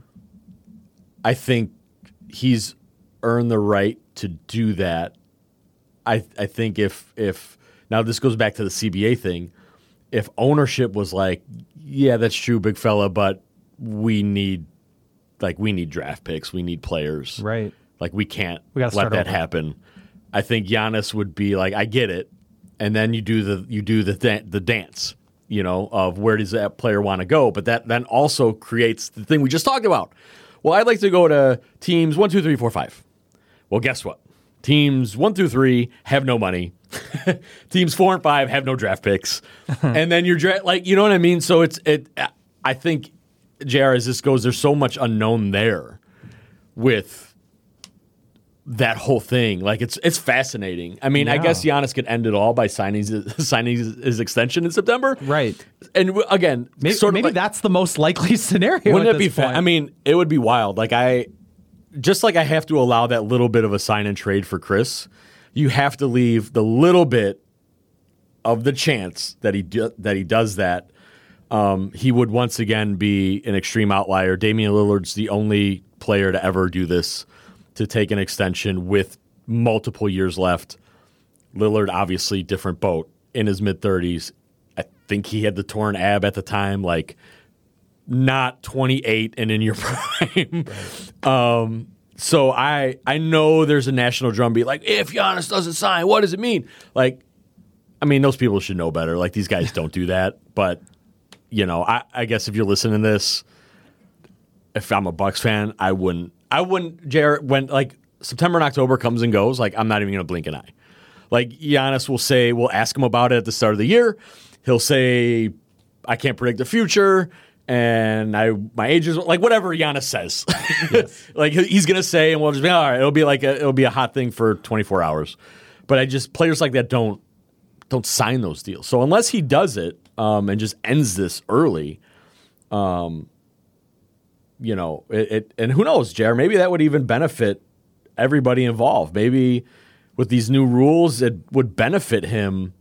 Speaker 5: I think he's earned the right to do that. I I think if if now this goes back to the C B A thing, if ownership was like, yeah, that's true, big fella, but we need like we need draft picks, we need players,
Speaker 6: right?
Speaker 5: Like we can't
Speaker 6: we
Speaker 5: let that over. happen. I think Giannis would be like, I get it, and then you do the you do the da- the dance, you know, of where does that player want to go, but that then also creates the thing we just talked about. Well, I'd like to go to teams one, two, three, four, five. Well, guess what? Teams one through three have no money. Teams four and five have no draft picks. And then you're dra- like, you know what I mean? So it's it. I think, J R, as this goes, there's so much unknown there with that whole thing. Like it's it's fascinating. I mean, yeah. I guess Giannis could end it all by signing his, signing his, his extension in September,
Speaker 6: right?
Speaker 5: And again,
Speaker 6: maybe,
Speaker 5: sort of
Speaker 6: maybe
Speaker 5: like,
Speaker 6: that's the most likely scenario.
Speaker 5: Wouldn't
Speaker 6: at
Speaker 5: it be?
Speaker 6: this point.
Speaker 5: Fa- I mean, it would be wild. Like I, just like I have to allow that little bit of a sign and trade for Chris, you have to leave the little bit of the chance that he do, that he does that, um, he would once again be an extreme outlier. Damian Lillard's the only player to ever do this, to take an extension with multiple years left. Lillard, obviously, different boat, in his mid-thirties. I think he had the torn ab at the time, like not twenty-eight and in your prime. um, so I I know there's a national drumbeat, like, if Giannis doesn't sign, what does it mean? Like, I mean, those people should know better. Like, these guys don't do that. But, you know, I, I guess if you're listening to this, if I'm a Bucks fan, I wouldn't, I wouldn't, Jared, when, like, September and October comes and goes, like, I'm not even going to blink an eye. Like, Giannis will say, we'll ask him about it at the start of the year. He'll say, I can't predict the future, and I my age is, like, whatever Giannis says. Yes. Like, he's going to say, and we'll just be, all right, it'll be like a, it'll be a hot thing for twenty-four hours. But I just, players like that don't, don't sign those deals. So unless he does it um, and just ends this early, um, you know, it, it and who knows, Jared, maybe that would even benefit everybody involved. Maybe with these new rules, it would benefit him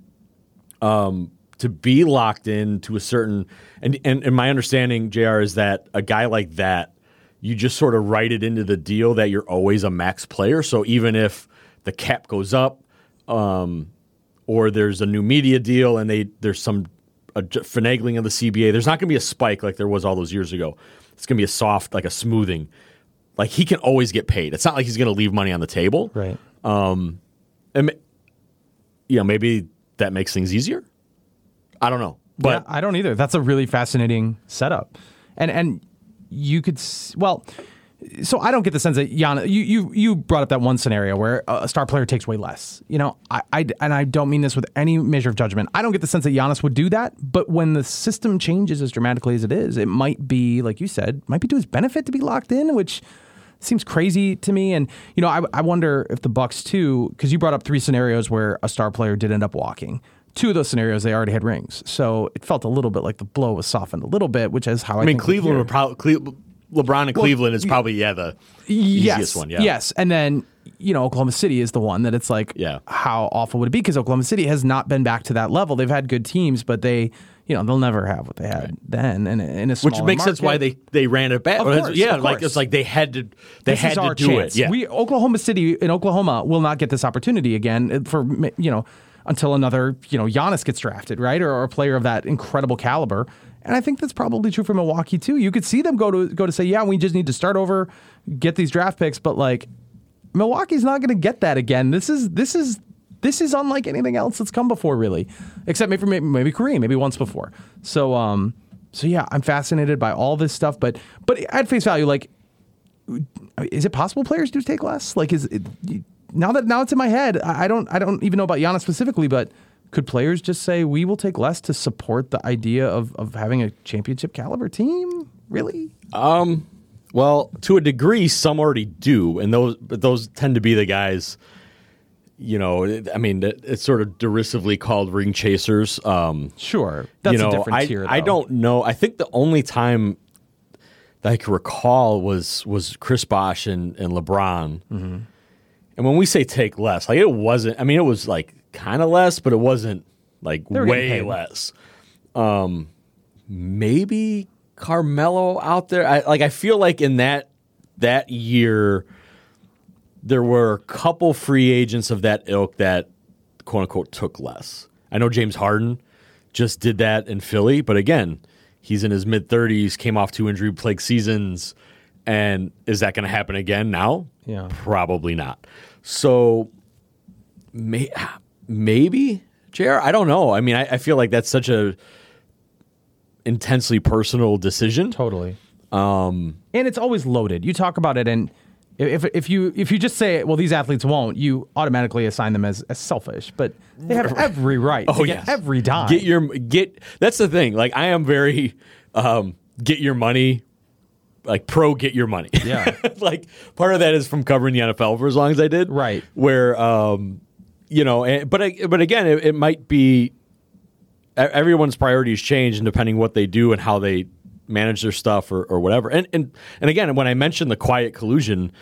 Speaker 5: um, to be locked in to a certain, and, and, and my understanding, J R, is that a guy like that, you just sort of write it into the deal that you're always a max player. So even if the cap goes up, um, or there's a new media deal and they there's some a finagling of the C B A, there's not going to be a spike like there was all those years ago. It's going to be a soft, like a smoothing. Like, he can always get paid. It's not like he's going to leave money on the table.
Speaker 6: Right.
Speaker 5: Um, and, you know, maybe that makes things easier. I don't know. But
Speaker 6: yeah, I don't either. That's a really fascinating setup. And and you could, well, so I don't get the sense that Giannis, you, you, you brought up that one scenario where a star player takes way less. You know, I, I, and I don't mean this with any measure of judgment. I don't get the sense that Giannis would do that. But when the system changes as dramatically as it is, it might be, like you said, might be to his benefit to be locked in, which seems crazy to me. And, you know, I, I wonder if the Bucks too, because you brought up three scenarios where a star player did end up walking. Two of those scenarios, they already had rings. So it felt a little bit like the blow was softened a little bit, which is how I,
Speaker 5: I mean,
Speaker 6: think
Speaker 5: Cleveland would probably, LeBron and
Speaker 6: well,
Speaker 5: Cleveland is probably, yeah, the
Speaker 6: yes,
Speaker 5: easiest one. Yeah.
Speaker 6: Yes. And then, you know, Oklahoma City is the one that it's like,
Speaker 5: yeah.
Speaker 6: how awful would it be? Because Oklahoma City has not been back to that level. They've had good teams, but they, you know, they'll never have what they had right. then. And in a smaller
Speaker 5: Which makes
Speaker 6: market.
Speaker 5: sense why they, they ran it back.
Speaker 6: Of course,
Speaker 5: yeah,
Speaker 6: of
Speaker 5: like
Speaker 6: course.
Speaker 5: it's like they had to they
Speaker 6: this
Speaker 5: had
Speaker 6: is
Speaker 5: to
Speaker 6: our
Speaker 5: do
Speaker 6: chance.
Speaker 5: it. Yeah.
Speaker 6: We Oklahoma City in Oklahoma will not get this opportunity again for, you know, until another, you know, Giannis gets drafted, right? Or, or a player of that incredible caliber. And I think that's probably true for Milwaukee too. You could see them go to go to say, yeah, we just need to start over, get these draft picks, but like Milwaukee's not going to get that again. This is this is this is unlike anything else that's come before, really, except maybe maybe, maybe Kareem, maybe once before. So um, so yeah, I'm fascinated by all this stuff, but but at face value, like, is it possible players do take less? Like, is it, now that now it's in my head, I don't I don't even know about Giannis specifically, but could players just say, we will take less to support the idea of, of having a championship caliber team? Really?
Speaker 5: Um, well, to a degree, some already do. And those but those tend to be the guys, you know, I mean, it's sort of derisively called ring chasers. Um,
Speaker 6: sure. That's
Speaker 5: you know,
Speaker 6: a different
Speaker 5: I,
Speaker 6: tier, though.
Speaker 5: I don't know. I think the only time that I can recall was was Chris Bosh and, and LeBron. Mm-hmm. And when we say take less, like, it wasn't, I mean, it was like, kind of less, but it wasn't like way less. Um, maybe Carmelo out there. I like. I feel like in that that year, there were a couple free agents of that ilk that quote unquote took less. I know James Harden just did that in Philly, but again, he's in his mid thirties, came off two injury plagued seasons, and is that going to happen again now?
Speaker 6: Yeah,
Speaker 5: probably not. So, may. Maybe, J R, I don't know. I mean, I, I feel like that's such a intensely personal decision.
Speaker 6: Totally.
Speaker 5: Um,
Speaker 6: and it's always loaded. You talk about it, and if if you if you just say, well, these athletes won't, you automatically assign them as, as selfish. But they have every right
Speaker 5: oh,
Speaker 6: to
Speaker 5: yes.
Speaker 6: get every dime.
Speaker 5: Get your get. That's the thing. Like, I am very um, get your money. Like, pro get your money.
Speaker 6: Yeah.
Speaker 5: Like, part of that is from covering the N F L for as long as I did.
Speaker 6: Right.
Speaker 5: Where. Um, You know, but but again, it, it might be everyone's priorities change, and depending what they do and how they manage their stuff or, or whatever. And and and again, when I mentioned the quiet collusion,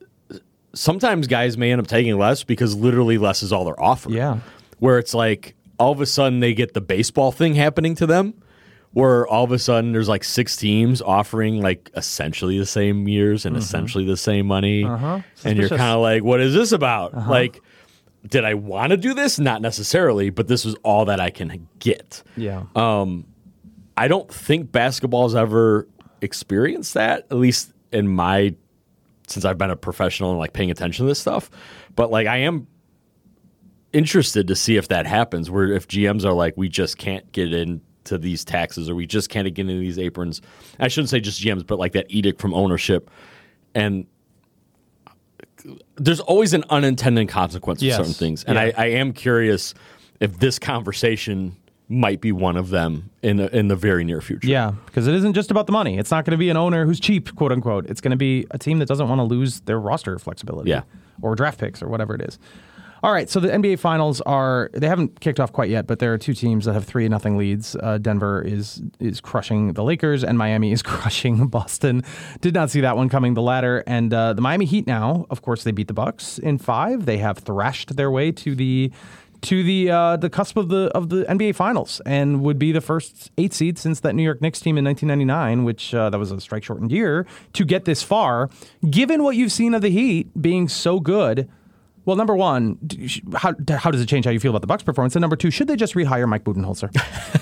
Speaker 5: sometimes guys may end up taking less because literally less is all they're offering.
Speaker 6: Yeah.
Speaker 5: Where it's like, all of a sudden they get the baseball thing happening to them, where all of a sudden there's like six teams offering like essentially the same years and mm-hmm. essentially the same money.
Speaker 6: Uh-huh.
Speaker 5: And you're kind of like, what is this about?
Speaker 6: Uh-huh.
Speaker 5: Like, did I want to do this? Not necessarily, but this was all that I can get.
Speaker 6: Yeah.
Speaker 5: Um, I don't think basketball's ever experienced that, at least in my, since I've been a professional and like paying attention to this stuff. But like, I am interested to see if that happens, where if G Ms are like, we just can't get into these taxes, or we just can't get into these aprons. I shouldn't say just G Ms, but like that edict from ownership. And there's always an unintended consequence
Speaker 6: yes.
Speaker 5: for certain things. And yeah. I, I am curious if this conversation might be one of them in the, in the very near future.
Speaker 6: Yeah, because it isn't just about the money. It's not going to be an owner who's cheap, quote unquote. It's going to be a team that doesn't want to lose their roster flexibility
Speaker 5: yeah.
Speaker 6: or draft picks or whatever it is. All right, so the N B A Finals are, they haven't kicked off quite yet, but there are two teams that have three nothing leads. Uh, Denver is is crushing the Lakers, and Miami is crushing Boston. Did not see that one coming, the latter. And uh, the Miami Heat now, of course, they beat the Bucks in five. They have thrashed their way to the to the uh, the cusp of the of the N B A Finals, and would be the first eight seed since that New York Knicks team in nineteen ninety-nine, which uh, that was a strike-shortened year, to get this far. Given what you've seen of the Heat being so good, well, number one, how how does it change how you feel about the Bucks' performance? And number two, should they just rehire Mike Budenholzer?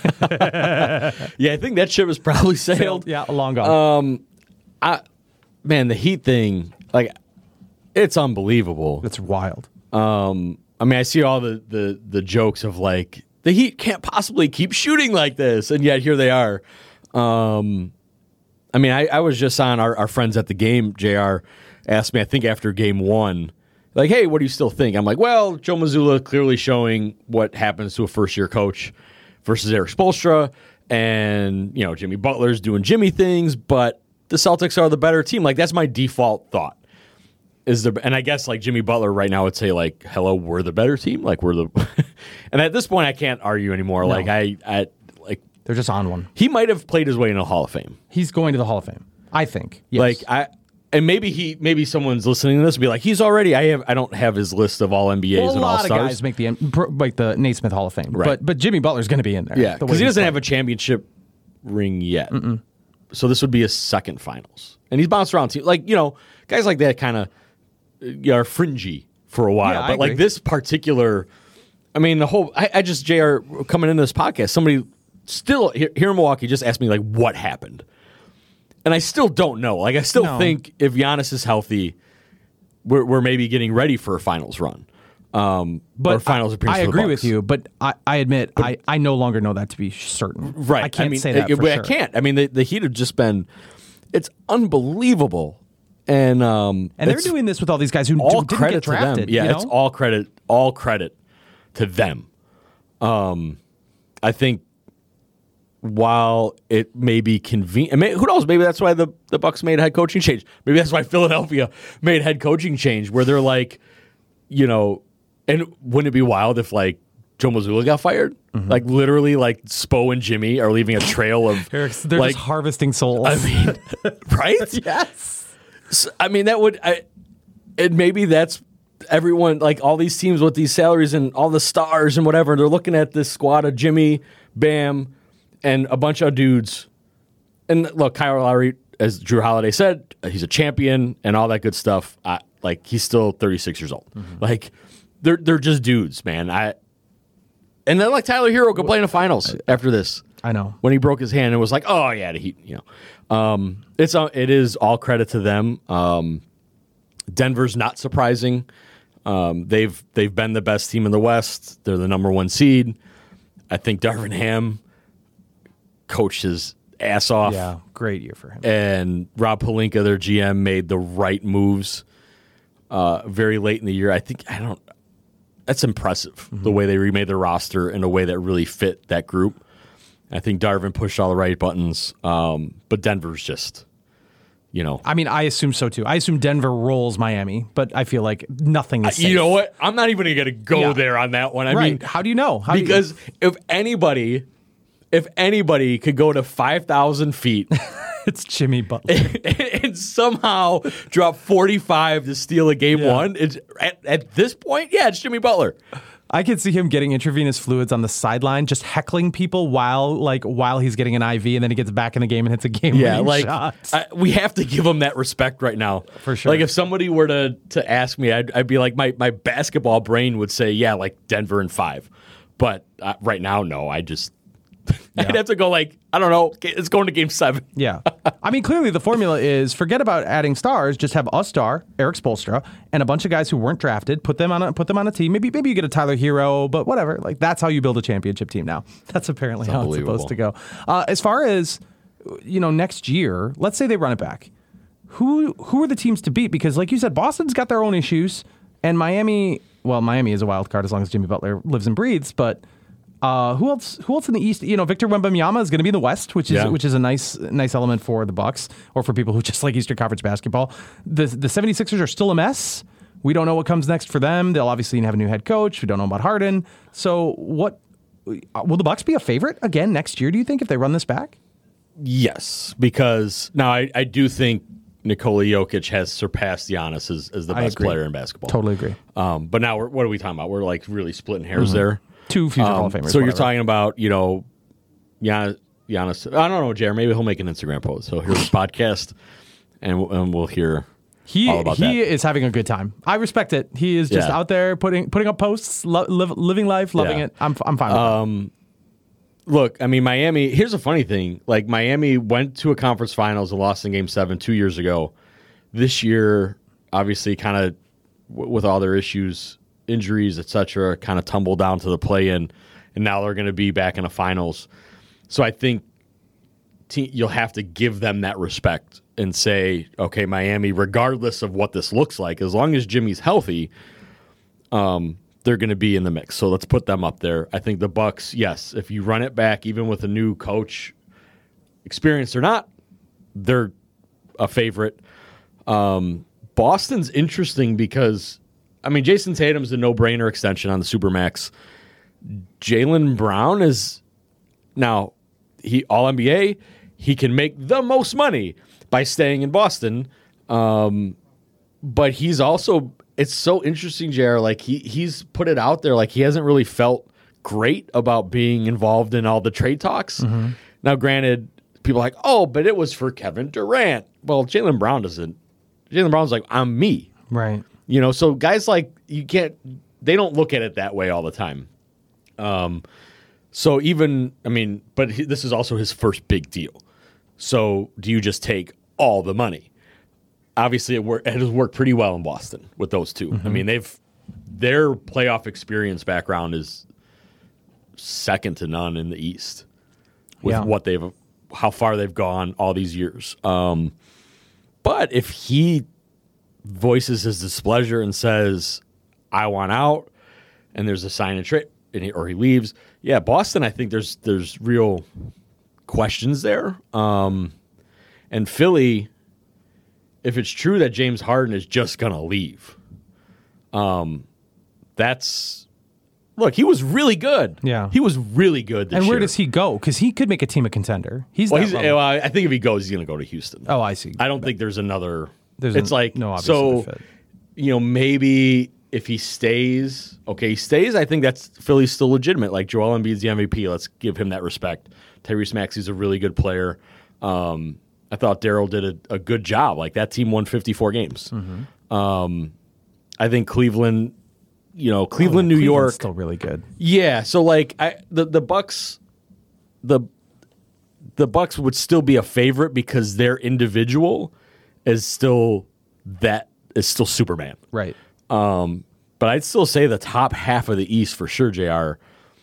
Speaker 5: Yeah, I think that ship has probably sailed.
Speaker 6: sailed yeah, long gone.
Speaker 5: Um, I man, the Heat thing, like, it's unbelievable.
Speaker 6: It's wild.
Speaker 5: Um. I mean, I see all the, the, the jokes of, like, the Heat can't possibly keep shooting like this, and yet here they are. Um, I mean, I, I was just on our, our friends at the game, J R, asked me, I think after game one, like, hey, what do you still think? I'm like, well, Joe Mazzulla clearly showing what happens to a first-year coach versus Eric Spoelstra, and, you know, Jimmy Butler's doing Jimmy things, but the Celtics are the better team. Like, that's my default thought. Is there, and I guess like Jimmy Butler right now would say like, hello, we're the better team. Like we're the, and at this point I can't argue anymore. No. Like I, I, like
Speaker 6: they're just on one.
Speaker 5: He might have played his way into the Hall of Fame.
Speaker 6: He's going to the Hall of Fame, I think. Yes.
Speaker 5: Like I, and maybe he, maybe someone's listening to this and be like, he's already. I have, I don't have his list of all N B As
Speaker 6: well,
Speaker 5: and all stars.
Speaker 6: A lot of guys make the like the Naismith Hall of Fame,
Speaker 5: right.
Speaker 6: but but Jimmy Butler's going to be in there.
Speaker 5: Yeah, because he doesn't playing. have a championship ring yet.
Speaker 6: Mm-mm.
Speaker 5: So this would be his second finals, and he's bounced around. Like you know, guys like that kind of. Are fringy for a while,
Speaker 6: yeah,
Speaker 5: but like this particular, I mean, the whole. I, I just J R coming into this podcast. Somebody still here, here in Milwaukee just asked me like, what happened, and I still don't know. Like, I still
Speaker 6: no.
Speaker 5: think if Giannis is healthy, we're, we're maybe getting ready for a finals run. Um,
Speaker 6: but
Speaker 5: or finals appearance.
Speaker 6: I, I
Speaker 5: for the
Speaker 6: agree
Speaker 5: Bucks.
Speaker 6: with you, but I, I admit but, I, I no longer know that to be certain.
Speaker 5: Right,
Speaker 6: I can't
Speaker 5: I mean,
Speaker 6: say that.
Speaker 5: It,
Speaker 6: for
Speaker 5: I
Speaker 6: sure.
Speaker 5: can't. I mean, the, the Heat have just been. It's unbelievable. And um,
Speaker 6: and they're doing this with all these guys who
Speaker 5: all
Speaker 6: didn't
Speaker 5: credit
Speaker 6: get drafted.
Speaker 5: To them. Yeah,
Speaker 6: you know?
Speaker 5: it's all credit, all credit to them. Um, I think while it may be convenient, who knows? Maybe that's why the, the Bucks made a head coaching change. Maybe that's why Philadelphia made a head coaching change, where they're like, you know, and wouldn't it be wild if like Joe Mazzulla got fired? Mm-hmm. Like literally, like Spo and Jimmy are leaving a trail of
Speaker 6: Eric's, they're
Speaker 5: like,
Speaker 6: just harvesting souls.
Speaker 5: I mean, right?
Speaker 6: Yes.
Speaker 5: So, I mean, that would, I, and maybe that's everyone, like all these teams with these salaries and all the stars and whatever. They're looking at this squad of Jimmy, Bam, and a bunch of dudes. And look, Kyle Lowry, as Drew Holiday said, he's a champion and all that good stuff. I, like he's still thirty-six years old. Mm-hmm. Like they're they're just dudes, man. I. And then, like, Tyler Hero could play in the finals after this.
Speaker 6: I know.
Speaker 5: When he broke his hand and was like, oh, yeah, the Heat, you know. Um, it's uh, it is all credit to them. Um, Denver's not surprising. Um, they've they've been the best team in the West. They're the number one seed. I think Darvin Ham coached his ass off.
Speaker 6: Yeah, great year for him.
Speaker 5: And Rob Pelinka, their G M, made the right moves uh, very late in the year. I think, I don't, that's impressive, mm-hmm. the way they remade their roster in a way that really fit that group. I think Darvin pushed all the right buttons, um, but Denver's just, you know.
Speaker 6: I mean, I assume so too. I assume Denver rolls Miami, but I feel like nothing is safe.
Speaker 5: You know what? I'm not even going to go yeah. there on that one. I
Speaker 6: right.
Speaker 5: mean,
Speaker 6: how do you know? How
Speaker 5: because
Speaker 6: do you...
Speaker 5: if anybody, if anybody could go to five thousand feet,
Speaker 6: it's Jimmy Butler,
Speaker 5: and, and somehow drop forty-five to steal a game
Speaker 6: yeah.
Speaker 5: one. It's at, at this point, yeah, it's Jimmy Butler.
Speaker 6: I could see him getting intravenous fluids on the sideline, just heckling people while like while he's getting an I V, and then he gets back in the game and hits a game.
Speaker 5: Yeah, like
Speaker 6: shot.
Speaker 5: I, we have to give him that respect right now.
Speaker 6: For sure.
Speaker 5: Like if somebody were to to ask me, I'd, I'd be like, my my basketball brain would say, yeah, like Denver in five. But uh, right now, no. I just yeah. I'd have to go like, I don't know. It's going to game seven.
Speaker 6: Yeah. I mean, clearly the formula is forget about adding stars. Just have a star, Eric Spoelstra, and a bunch of guys who weren't drafted. Put them on a put them on a team. Maybe maybe you get a Tyler Hero, but whatever. Like that's how you build a championship team now. That's apparently how it's supposed to go. Uh, as far as you know, next year, let's say they run it back. Who who are the teams to beat? Because like you said, Boston's got their own issues, and Miami. Well, Miami is a wild card as long as Jimmy Butler lives and breathes, but. Uh, who else? Who else in the East? You know, Victor Wembanyama is going to be in the West, which is
Speaker 5: yeah.
Speaker 6: which is a nice nice element for the Bucks or for people who just like Eastern Conference basketball. The the 76ers are still a mess. We don't know what comes next for them. They'll obviously have a new head coach. We don't know about Harden. So, what will the Bucks be a favorite again next year? Do you think if they run this back?
Speaker 5: Yes, because now I, I do think Nikola Jokic has surpassed Giannis as, as the best player in basketball.
Speaker 6: Totally agree.
Speaker 5: Um, but now we're, what are we talking about? We're like really splitting hairs mm-hmm. there.
Speaker 6: Two future
Speaker 5: um,
Speaker 6: Hall of Famers.
Speaker 5: So
Speaker 6: whatever.
Speaker 5: you're talking about, you know, Giannis, Giannis. I don't know, Jared. Maybe he'll make an Instagram post. So here's the podcast, and we'll, and we'll hear
Speaker 6: he,
Speaker 5: all about
Speaker 6: he
Speaker 5: that.
Speaker 6: He is having a good time. I respect it. He is just
Speaker 5: yeah.
Speaker 6: out there putting putting up posts, lo- live, living life, loving
Speaker 5: yeah.
Speaker 6: it. I'm I'm fine with
Speaker 5: um, that. Look, I mean, Miami, here's a funny thing. Like, Miami went to a conference finals and lost in game seven two years ago. This year, obviously, kind of w- with all their issues, injuries, et cetera, kind of tumbled down to the play-in, and now they're going to be back in the finals. So I think te- you'll have to give them that respect and say, okay, Miami, regardless of what this looks like, as long as Jimmy's healthy, um, they're going to be in the mix. So let's put them up there. I think the Bucks, yes, if you run it back, even with a new coach, experienced or not, they're a favorite. Um, Boston's interesting because I mean, Jason Tatum's a no-brainer extension on the Supermax. Jaylen Brown is now he all N B A. He can make the most money by staying in Boston, um, but he's also it's so interesting, J R. Like he he's put it out there, like he hasn't really felt great about being involved in all the trade talks. Mm-hmm. Now, granted, people are like, oh, but it was for Kevin Durant. Well, Jaylen Brown doesn't. Jaylen Brown's like, I'm me,
Speaker 6: right?
Speaker 5: You know, so guys like you can't, they don't look at it that way all the time. Um, so even, I mean, but he, this is also his first big deal. So do you just take all the money? Obviously, it, wor- it has worked pretty well in Boston with those two. Mm-hmm. I mean, they've their playoff experience background is second to none in the East with yeah. what they've, how far they've gone all these years. Um, but if he voices his displeasure and says, I want out, and there's a sign and trade, and he, or he leaves. Yeah, Boston, I think there's there's real questions there. Um, and Philly, if it's true that James Harden is just going to leave, um, that's, look, he was really good.
Speaker 6: Yeah.
Speaker 5: He was really good this
Speaker 6: And where
Speaker 5: year.
Speaker 6: does he go? Because he could make a team a contender. He's,
Speaker 5: well,
Speaker 6: that
Speaker 5: he's
Speaker 6: level.
Speaker 5: well, I think if he goes, he's going to go to Houston.
Speaker 6: Oh, I see.
Speaker 5: I don't think there's another...
Speaker 6: There's
Speaker 5: it's
Speaker 6: a,
Speaker 5: like
Speaker 6: no obvious
Speaker 5: so,
Speaker 6: fit.
Speaker 5: You know, maybe if he stays, okay, he stays. I think that's Philly's still legitimate. Like Joel Embiid's the M V P. Let's give him that respect. Tyrese Maxey's a really good player. Um, I thought Daryl did a, a good job. Like that team won fifty-four games. Mm-hmm. Um, I think Cleveland, you know, Cleveland,
Speaker 6: oh,
Speaker 5: New York,
Speaker 6: still really good.
Speaker 5: Yeah. So like I, the the Bucks, the the Bucks would still be a favorite because their individual is still that is still Superman.
Speaker 6: Right.
Speaker 5: Um, but I'd still say the top half of the East for sure, J R,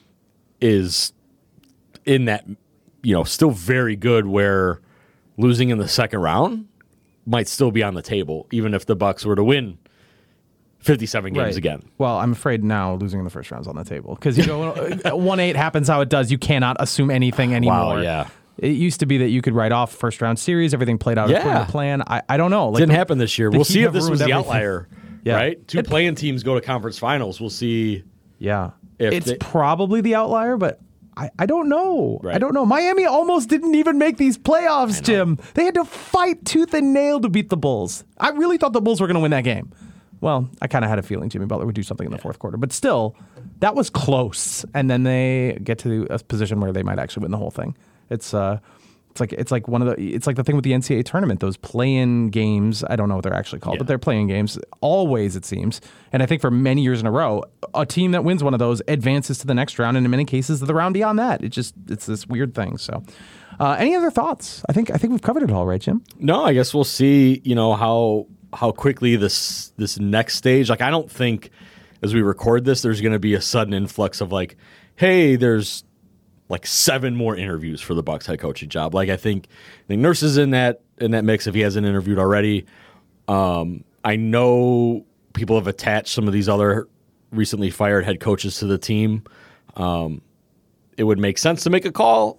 Speaker 5: is in that, you know, still very good where losing in the second round might still be on the table, even if the Bucks were to win fifty-seven games
Speaker 6: right.
Speaker 5: again.
Speaker 6: Well, I'm afraid now losing in the first round is on the table because, you know, one eight happens how it does. You cannot assume anything anymore.
Speaker 5: Wow, yeah.
Speaker 6: It used to be that you could write off first round series, everything played out
Speaker 5: Yeah.
Speaker 6: according to plan. I, I don't know. Like
Speaker 5: Didn't
Speaker 6: the,
Speaker 5: happen this year.
Speaker 6: the
Speaker 5: We'll
Speaker 6: Heat
Speaker 5: see if
Speaker 6: have
Speaker 5: this was the
Speaker 6: ruined everything.
Speaker 5: outlier,
Speaker 6: Yeah.
Speaker 5: right? Two
Speaker 6: It-
Speaker 5: playing teams go to conference finals. We'll see.
Speaker 6: Yeah.
Speaker 5: If
Speaker 6: it's
Speaker 5: they-
Speaker 6: probably the outlier, but I, I don't know.
Speaker 5: Right.
Speaker 6: I don't know. Miami almost didn't even make these playoffs, Jim. They had to fight tooth and nail to beat the Bulls. I really thought the Bulls were going to win that game. Well, I kind of had a feeling Jimmy Butler would do something in the fourth quarter, but still, that was close, and then they get to a position where they might actually win the whole thing. It's uh, it's like it's like one of the it's like the thing with the N C double A tournament. Those play-in games, I don't know what they're actually called, yeah. but they're play-in games. Always, it seems, and I think for many years in a row, a team that wins one of those advances to the next round, and in many cases, the round beyond that. It just it's this weird thing. So, uh, any other thoughts? I think I think we've covered it all, right, Jim?
Speaker 5: No, I guess we'll see. You know how how quickly this this next stage. Like, I don't think as we record this, there's going to be a sudden influx of like, hey, there's like seven more interviews for the Bucks head coaching job. Like I think, I think Nurse is in that in that mix if he hasn't interviewed already. Um, I know people have attached some of these other recently fired head coaches to the team. Um, it would make sense to make a call,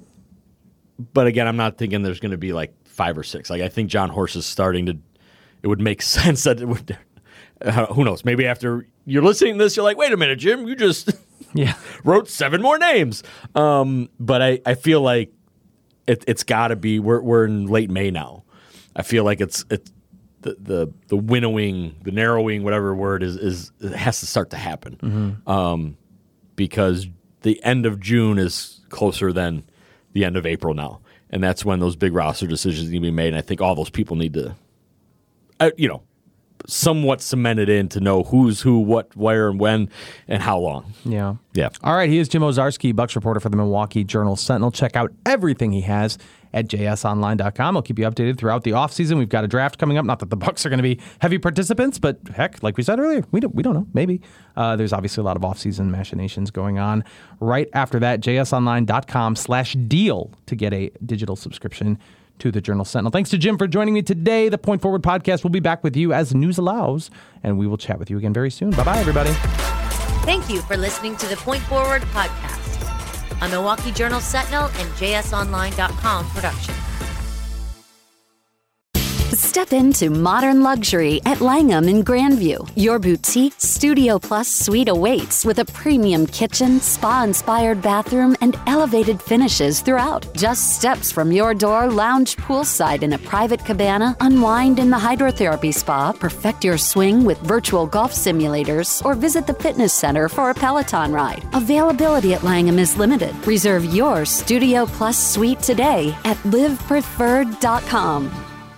Speaker 5: but again, I'm not thinking there's going to be like five or six. Like I think John Horst is starting to. It would make sense that it would. Uh, who knows? Maybe after you're listening to this, you're like, wait a minute, Jim, you just.
Speaker 6: Yeah,
Speaker 5: wrote seven more names. Um, but I, I feel like it, it's got to be. We're we're in late May now. I feel like it's it's the the the winnowing, the narrowing, whatever word is is it has to start to happen. Mm-hmm. Um, because the end of June is closer than the end of April now, and that's when those big roster decisions need to be made. And I think all those people need to, uh, you know. somewhat cemented in to know who's who, what, where, and when, and how long.
Speaker 6: Yeah.
Speaker 5: Yeah.
Speaker 6: All right, he is Jim Owczarski, Bucks reporter for the Milwaukee Journal-Sentinel. Check out everything he has at j s online dot com. I'll keep you updated throughout the offseason. We've got a draft coming up. Not that the Bucks are going to be heavy participants, but heck, like we said earlier, we don't, we don't know. Maybe. Uh, there's obviously a lot of offseason machinations going on. Right after that, j s online dot com slash deal to get a digital subscription to the Journal-Sentinel. Thanks to Jim for joining me today. The Point Forward podcast will be back with you as news allows, and we will chat with you again very soon. Bye-bye, everybody.
Speaker 4: Thank you for listening to the Point Forward podcast, a Milwaukee Journal-Sentinel and j s online dot com production.
Speaker 1: Step into modern luxury at Langham in Grandview. Your boutique Studio Plus suite awaits with a premium kitchen, spa-inspired bathroom, and elevated finishes throughout. Just steps from your door, lounge poolside in a private cabana, unwind in the hydrotherapy spa, perfect your swing with virtual golf simulators, or visit the fitness center for a Peloton ride. Availability at Langham is limited. Reserve your Studio Plus suite today at live preferred dot com.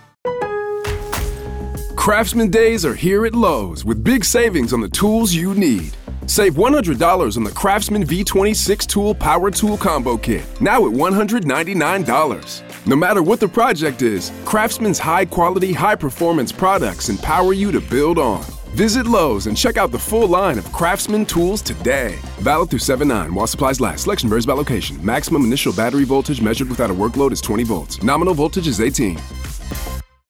Speaker 7: Craftsman Days are here at Lowe's with big savings on the tools you need. Save one hundred dollars on the Craftsman V twenty-six Tool Power Tool Combo Kit, now at one hundred ninety-nine dollars. No matter what the project is, Craftsman's high-quality, high-performance products empower you to build on. Visit Lowe's and check out the full line of Craftsman tools today. Valid through seven nine while supplies last. Selection varies by location. Maximum initial battery voltage measured without a workload is twenty volts. Nominal voltage is eighteen.